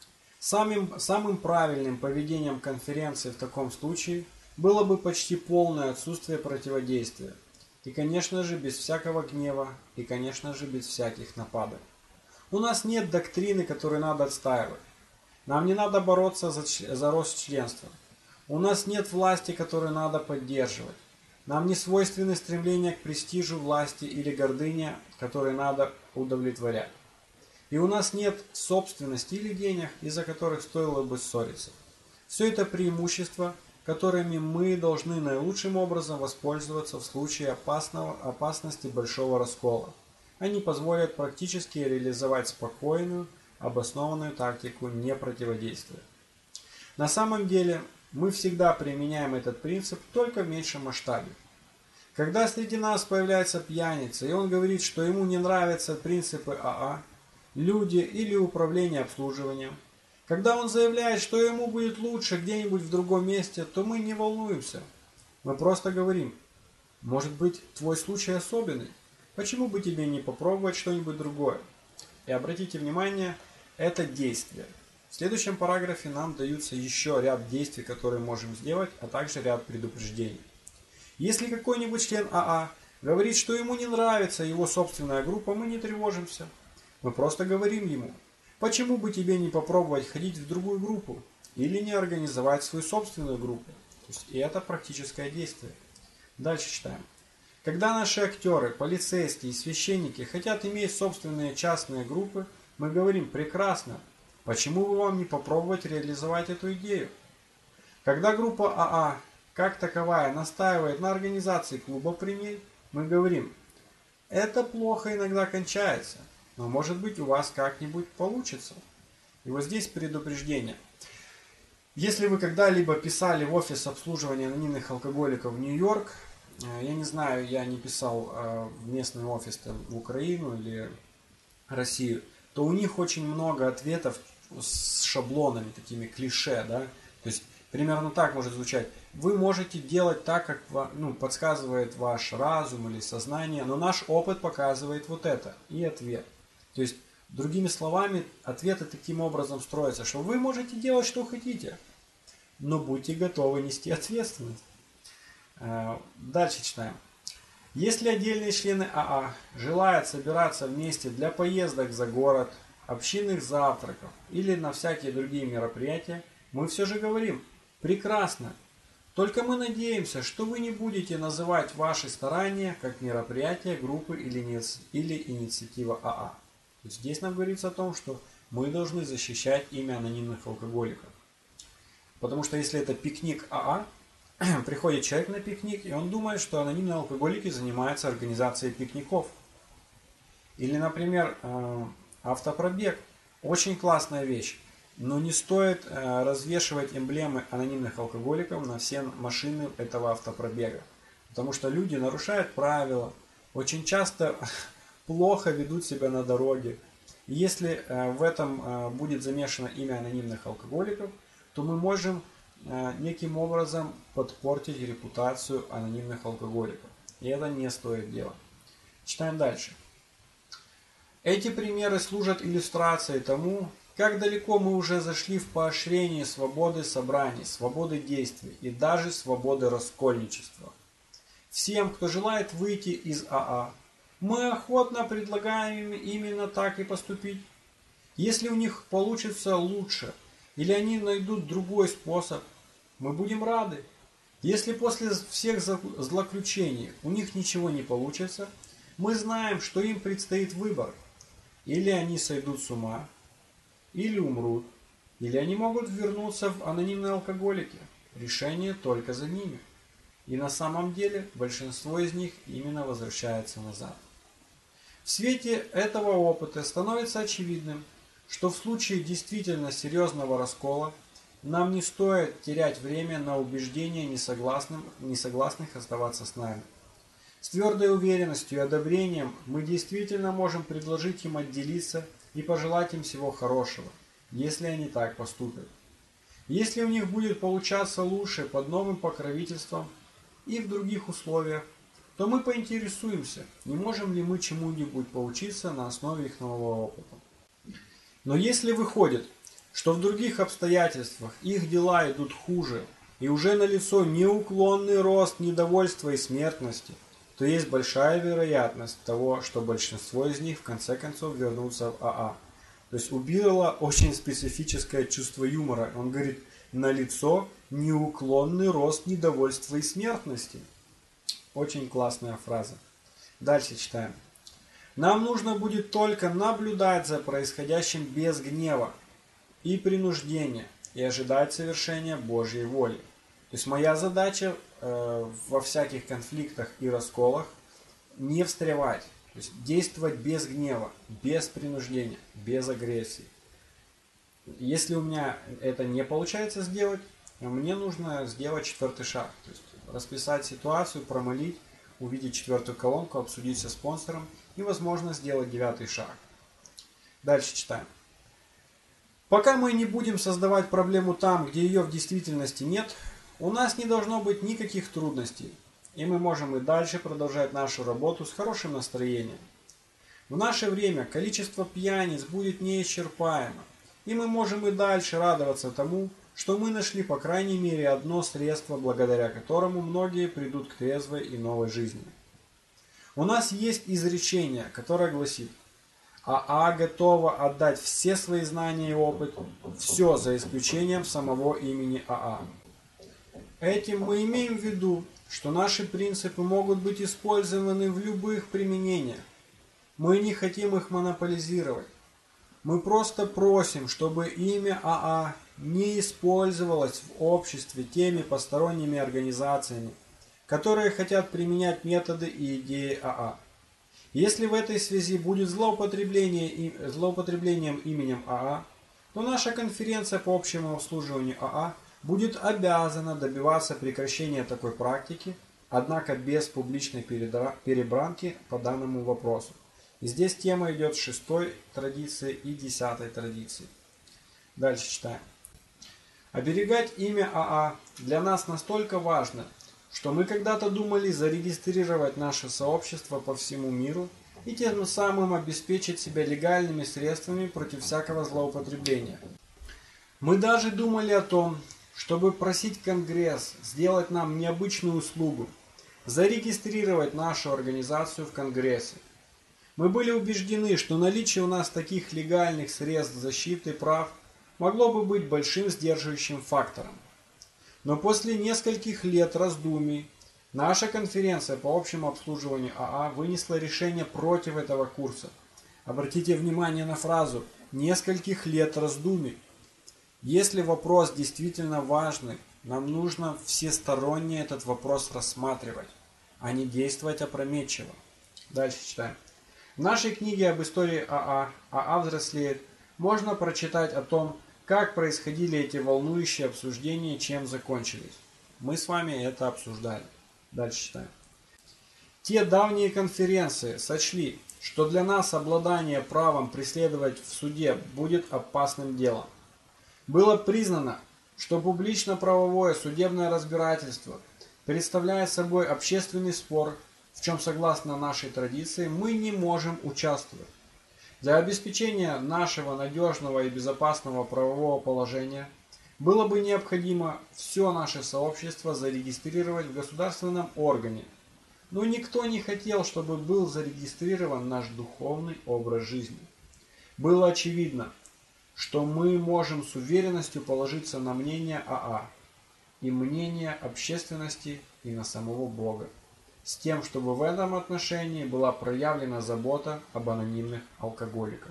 Самым правильным поведением конференции в таком случае было бы почти полное отсутствие противодействия. И, конечно же, без всякого гнева, и, конечно же, без всяких нападок. У нас нет доктрины, которую надо отстаивать. Нам не надо бороться за рост членства. У нас нет власти, которую надо поддерживать. Нам не свойственны стремления к престижу, власти или гордыне, которые надо удовлетворять. И у нас нет собственности или денег, из-за которых стоило бы ссориться. Все это преимущества, которыми мы должны наилучшим образом воспользоваться в случае опасности большого раскола. Они позволят практически реализовать спокойную, обоснованную тактику непротиводействия. На самом деле, мы всегда применяем этот принцип только в меньшем масштабе. Когда среди нас появляется пьяница, и он говорит, что ему не нравятся принципы АА, люди или управление обслуживанием, когда он заявляет, что ему будет лучше где-нибудь в другом месте, то мы не волнуемся. Мы просто говорим, может быть, твой случай особенный, почему бы тебе не попробовать что-нибудь другое? И обратите внимание, это действие. В следующем параграфе нам даются еще ряд действий, которые можем сделать, а также ряд предупреждений. Если какой-нибудь член АА говорит, что ему не нравится его собственная группа, мы не тревожимся. Мы просто говорим ему, почему бы тебе не попробовать ходить в другую группу или не организовать свою собственную группу. То есть, и это практическое действие. Дальше читаем. Когда наши актеры, полицейские и священники хотят иметь собственные частные группы, мы говорим прекрасно. Почему бы вам не попробовать реализовать эту идею? Когда группа АА, как таковая, настаивает на организации клуба премий, мы говорим, это плохо иногда кончается, но может быть у вас как-нибудь получится. И вот здесь предупреждение. Если вы когда-либо писали в офис обслуживания анонимных алкоголиков в Нью-Йорк, я не знаю, я не писал в местный офис в Украину или Россию, то у них очень много ответов с шаблонами, такими клише, да, то есть примерно так может звучать. Вы можете делать так, как подсказывает ваш разум или сознание, но наш опыт показывает вот это и ответ. То есть, другими словами, ответы таким образом строятся, что вы можете делать, что хотите, но будьте готовы нести ответственность. Дальше читаем. Если отдельные члены АА желают собираться вместе для поездок за город, общинных завтраков или на всякие другие мероприятия, мы все же говорим «прекрасно». Только мы надеемся, что вы не будете называть ваши старания как мероприятие группы или инициатива АА. То есть здесь нам говорится о том, что мы должны защищать имя анонимных алкоголиков. Потому что если это пикник АА, приходит человек на пикник, и он думает, что анонимные алкоголики занимаются организацией пикников. Или, например, автопробег. Очень классная вещь. Но не стоит развешивать эмблемы анонимных алкоголиков на все машины этого автопробега. Потому что люди нарушают правила. Очень часто плохо ведут себя на дороге. И если в этом будет замешано имя анонимных алкоголиков, то мы можем неким образом подпортить репутацию анонимных алкоголиков. И это не стоит делать. Читаем дальше. Эти примеры служат иллюстрацией тому, как далеко мы уже зашли в поощрении свободы собраний, свободы действий и даже свободы раскольничества. Всем, кто желает выйти из АА, мы охотно предлагаем им именно так и поступить. Если у них получится лучше, или они найдут другой способ, мы будем рады. Если после всех злоключений у них ничего не получится, мы знаем, что им предстоит выбор. Или они сойдут с ума, или умрут, или они могут вернуться в анонимные алкоголики. Решение только за ними. И на самом деле большинство из них именно возвращается назад. В свете этого опыта становится очевидным, что в случае действительно серьезного раскола нам не стоит терять время на убеждение несогласных оставаться с нами. С твердой уверенностью и одобрением мы действительно можем предложить им отделиться и пожелать им всего хорошего, если они так поступят. Если у них будет получаться лучше под новым покровительством и в других условиях, то мы поинтересуемся, не можем ли мы чему-нибудь поучиться на основе их нового опыта. Но если выходит, что в других обстоятельствах их дела идут хуже, и уже налицо неуклонный рост недовольства и смертности, то есть большая вероятность того, что большинство из них в конце концов вернутся в АА. То есть у Билла очень специфическое чувство юмора. Он говорит, налицо неуклонный рост недовольства и смертности. Очень классная фраза. Дальше читаем. Нам нужно будет только наблюдать за происходящим без гнева и принуждения и ожидать совершения Божьей воли. То есть моя задача во всяких конфликтах и расколах не встревать, то есть действовать без гнева, без принуждения, без агрессии. Если у меня это не получается сделать, мне нужно сделать четвертый шаг, то есть расписать ситуацию, промолить, увидеть четвертую колонку, обсудить со спонсором и, возможно, сделать девятый шаг. Дальше читаем. Пока мы не будем создавать проблему там, где ее в действительности нет, у нас не должно быть никаких трудностей, и мы можем и дальше продолжать нашу работу с хорошим настроением. В наше время количество пьяниц будет неисчерпаемо, и мы можем и дальше радоваться тому, что мы нашли по крайней мере одно средство, благодаря которому многие придут к трезвой и новой жизни. У нас есть изречение, которое гласит: АА готова отдать все свои знания и опыт, все за исключением самого имени АА. Этим мы имеем в виду, что наши принципы могут быть использованы в любых применениях. Мы не хотим их монополизировать. Мы просто просим, чтобы имя АА не использовалось в обществе теми посторонними организациями, которые хотят применять методы и идеи АА. Если в этой связи будет злоупотреблением именем АА, то наша конференция по общему обслуживанию АА будет обязана добиваться прекращения такой практики, однако без публичной перебранки по данному вопросу. И здесь тема идет 6-й традиции и 10-й традиции. Дальше читаем. Оберегать имя АА для нас настолько важно, что мы когда-то думали зарегистрировать наше сообщество по всему миру и тем самым обеспечить себя легальными средствами против всякого злоупотребления. Мы даже думали о том, чтобы просить Конгресс сделать нам необычную услугу – зарегистрировать нашу организацию в Конгрессе. Мы были убеждены, что наличие у нас таких легальных средств защиты прав могло бы быть большим сдерживающим фактором. Но после нескольких лет раздумий наша конференция по общему обслуживанию АА вынесла решение против этого курса. Обратите внимание на фразу «нескольких лет раздумий». Если вопрос действительно важный, нам нужно всесторонне этот вопрос рассматривать, а не действовать опрометчиво. Дальше читаем. В нашей книге об истории АА взрослеет, можно прочитать о том, как происходили эти волнующие обсуждения, чем закончились. Мы с вами это обсуждали. Дальше читаем. Те давние конференции сочли, что для нас обладание правом преследовать в суде будет опасным делом. Было признано, что публично-правовое судебное разбирательство представляет собой общественный спор, в чем, согласно нашей традиции, мы не можем участвовать. Для обеспечения нашего надежного и безопасного правового положения было бы необходимо все наше сообщество зарегистрировать в государственном органе, но никто не хотел, чтобы был зарегистрирован наш духовный образ жизни. Было очевидно, что мы можем с уверенностью положиться на мнение АА и мнение общественности и на самого Бога, с тем, чтобы в этом отношении была проявлена забота об анонимных алкоголиках.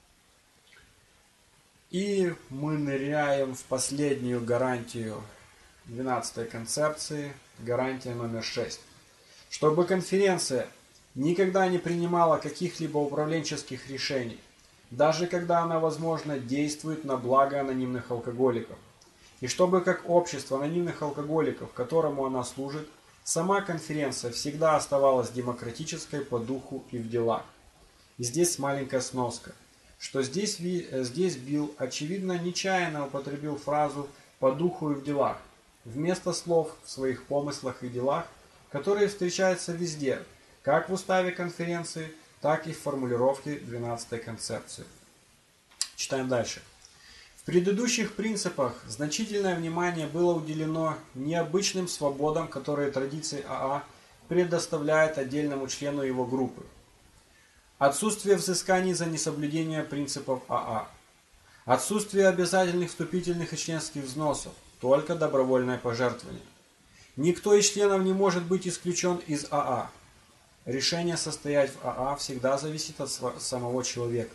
И мы ныряем в последнюю гарантию 12-й концепции, Гарантия номер 6. Чтобы конференция никогда не принимала каких-либо управленческих решений, даже когда она, возможно, действует на благо анонимных алкоголиков. И чтобы как общество анонимных алкоголиков, которому она служит, сама конференция всегда оставалась демократической по духу и в делах. И здесь маленькая сноска, что здесь Билл, очевидно, нечаянно употребил фразу «по духу и в делах» вместо слов «в своих помыслах и делах», которые встречаются везде, как в уставе конференции, так и в формулировке 12-й концепции. Читаем дальше. В предыдущих принципах значительное внимание было уделено необычным свободам, которые традиции АА предоставляет отдельному члену его группы. Отсутствие взысканий за несоблюдение принципов АА. Отсутствие обязательных вступительных и членских взносов, только добровольное пожертвование. Никто из членов не может быть исключен из АА. Решение состоять в АА всегда зависит от самого человека.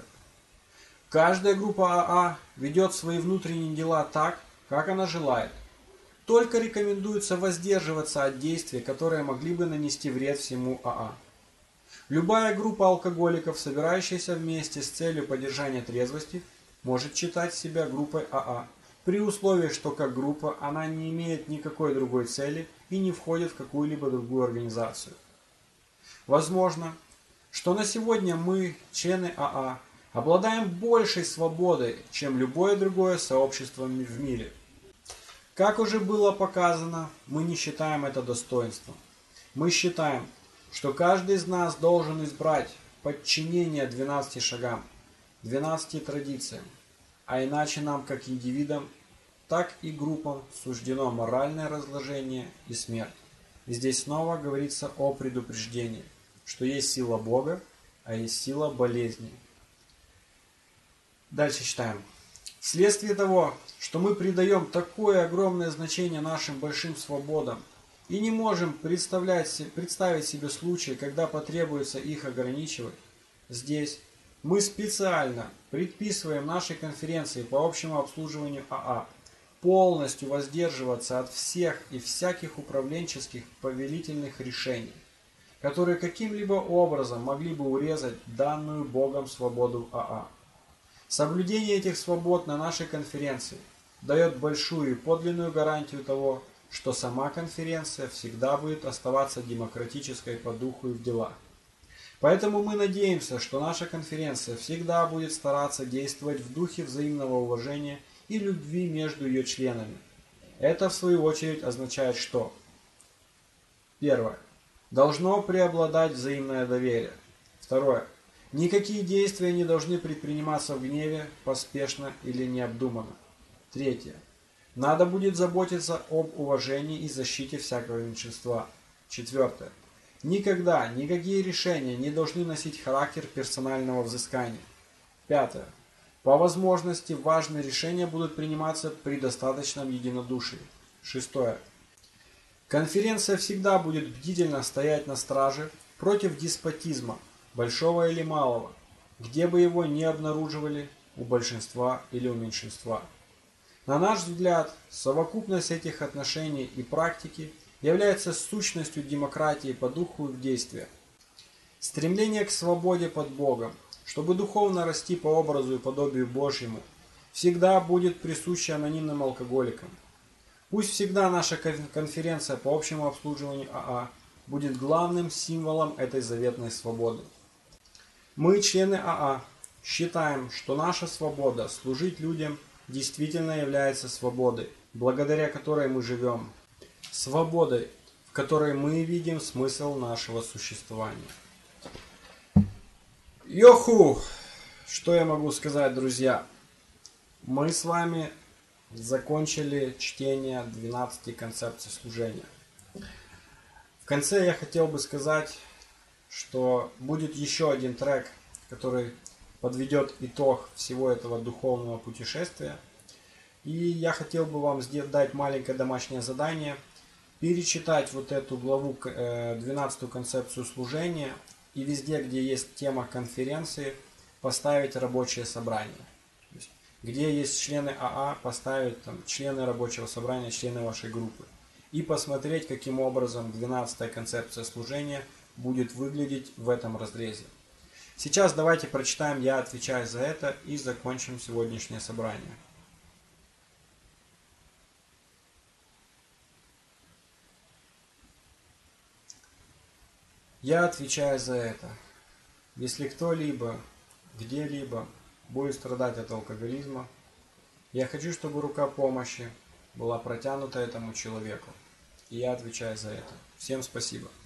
Каждая группа АА ведет свои внутренние дела так, как она желает. Только рекомендуется воздерживаться от действий, которые могли бы нанести вред всему АА. Любая группа алкоголиков, собирающаяся вместе с целью поддержания трезвости, может считать себя группой АА, при условии, что как группа она не имеет никакой другой цели и не входит в какую-либо другую организацию. Возможно, что на сегодня мы, члены АА, обладаем большей свободой, чем любое другое сообщество в мире. Как уже было показано, мы не считаем это достоинством. Мы считаем, что каждый из нас должен избрать подчинение 12 шагам, 12 традициям, а иначе нам, как индивидам, так и группам, суждено моральное разложение и смерть. И здесь снова говорится о предупреждении, что есть сила Бога, а есть сила болезни. Дальше читаем. Вследствие того, что мы придаем такое огромное значение нашим большим свободам и не можем представить себе случаи, когда потребуется их ограничивать, здесь мы специально предписываем нашей конференции по общему обслуживанию АА полностью воздерживаться от всех и всяких управленческих повелительных решений, которые каким-либо образом могли бы урезать данную Богом свободу АА. Соблюдение этих свобод на нашей конференции дает большую и подлинную гарантию того, что сама конференция всегда будет оставаться демократической по духу и в делах. Поэтому мы надеемся, что наша конференция всегда будет стараться действовать в духе взаимного уважения и любви между ее членами. Это, в свою очередь, означает, что: первое. Должно преобладать взаимное доверие. Второе. Никакие действия не должны предприниматься в гневе, поспешно или необдуманно. Третье. Надо будет заботиться об уважении и защите всякого меньшинства. Четвертое. Никогда никакие решения не должны носить характер персонального взыскания. Пятое. По возможности важные решения будут приниматься при достаточном единодушии. Шестое. Конференция всегда будет бдительно стоять на страже против деспотизма, большого или малого, где бы его ни обнаруживали у большинства или у меньшинства. На наш взгляд, совокупность этих отношений и практики является сущностью демократии по духу и в действии. Стремление к свободе под Богом, чтобы духовно расти по образу и подобию Божьему, всегда будет присуще анонимным алкоголикам. Пусть всегда наша конференция по общему обслуживанию АА будет главным символом этой заветной свободы. Мы, члены АА, считаем, что наша свобода служить людям действительно является свободой, благодаря которой мы живем. Свободой, в которой мы видим смысл нашего существования. Йоху! Что я могу сказать, друзья? Мы с вами закончили чтение 12 концепций служения. В конце я хотел бы сказать, что будет еще один трек, который подведет итог всего этого духовного путешествия. И я хотел бы вам дать маленькое домашнее задание, перечитать вот эту главу, 12 концепцию служения, и везде, где есть тема конференции, поставить рабочее собрание. Где есть члены АА, поставить там члены рабочего собрания, члены вашей группы. и посмотреть, каким образом 12-я концепция служения будет выглядеть в этом разрезе. Сейчас давайте прочитаем «Я отвечаю за это» и закончим сегодняшнее собрание. Я отвечаю за это. Если кто-либо, где-либо будет страдать от алкоголизма, я хочу, чтобы рука помощи была протянута этому человеку. И я отвечаю за это. Всем спасибо.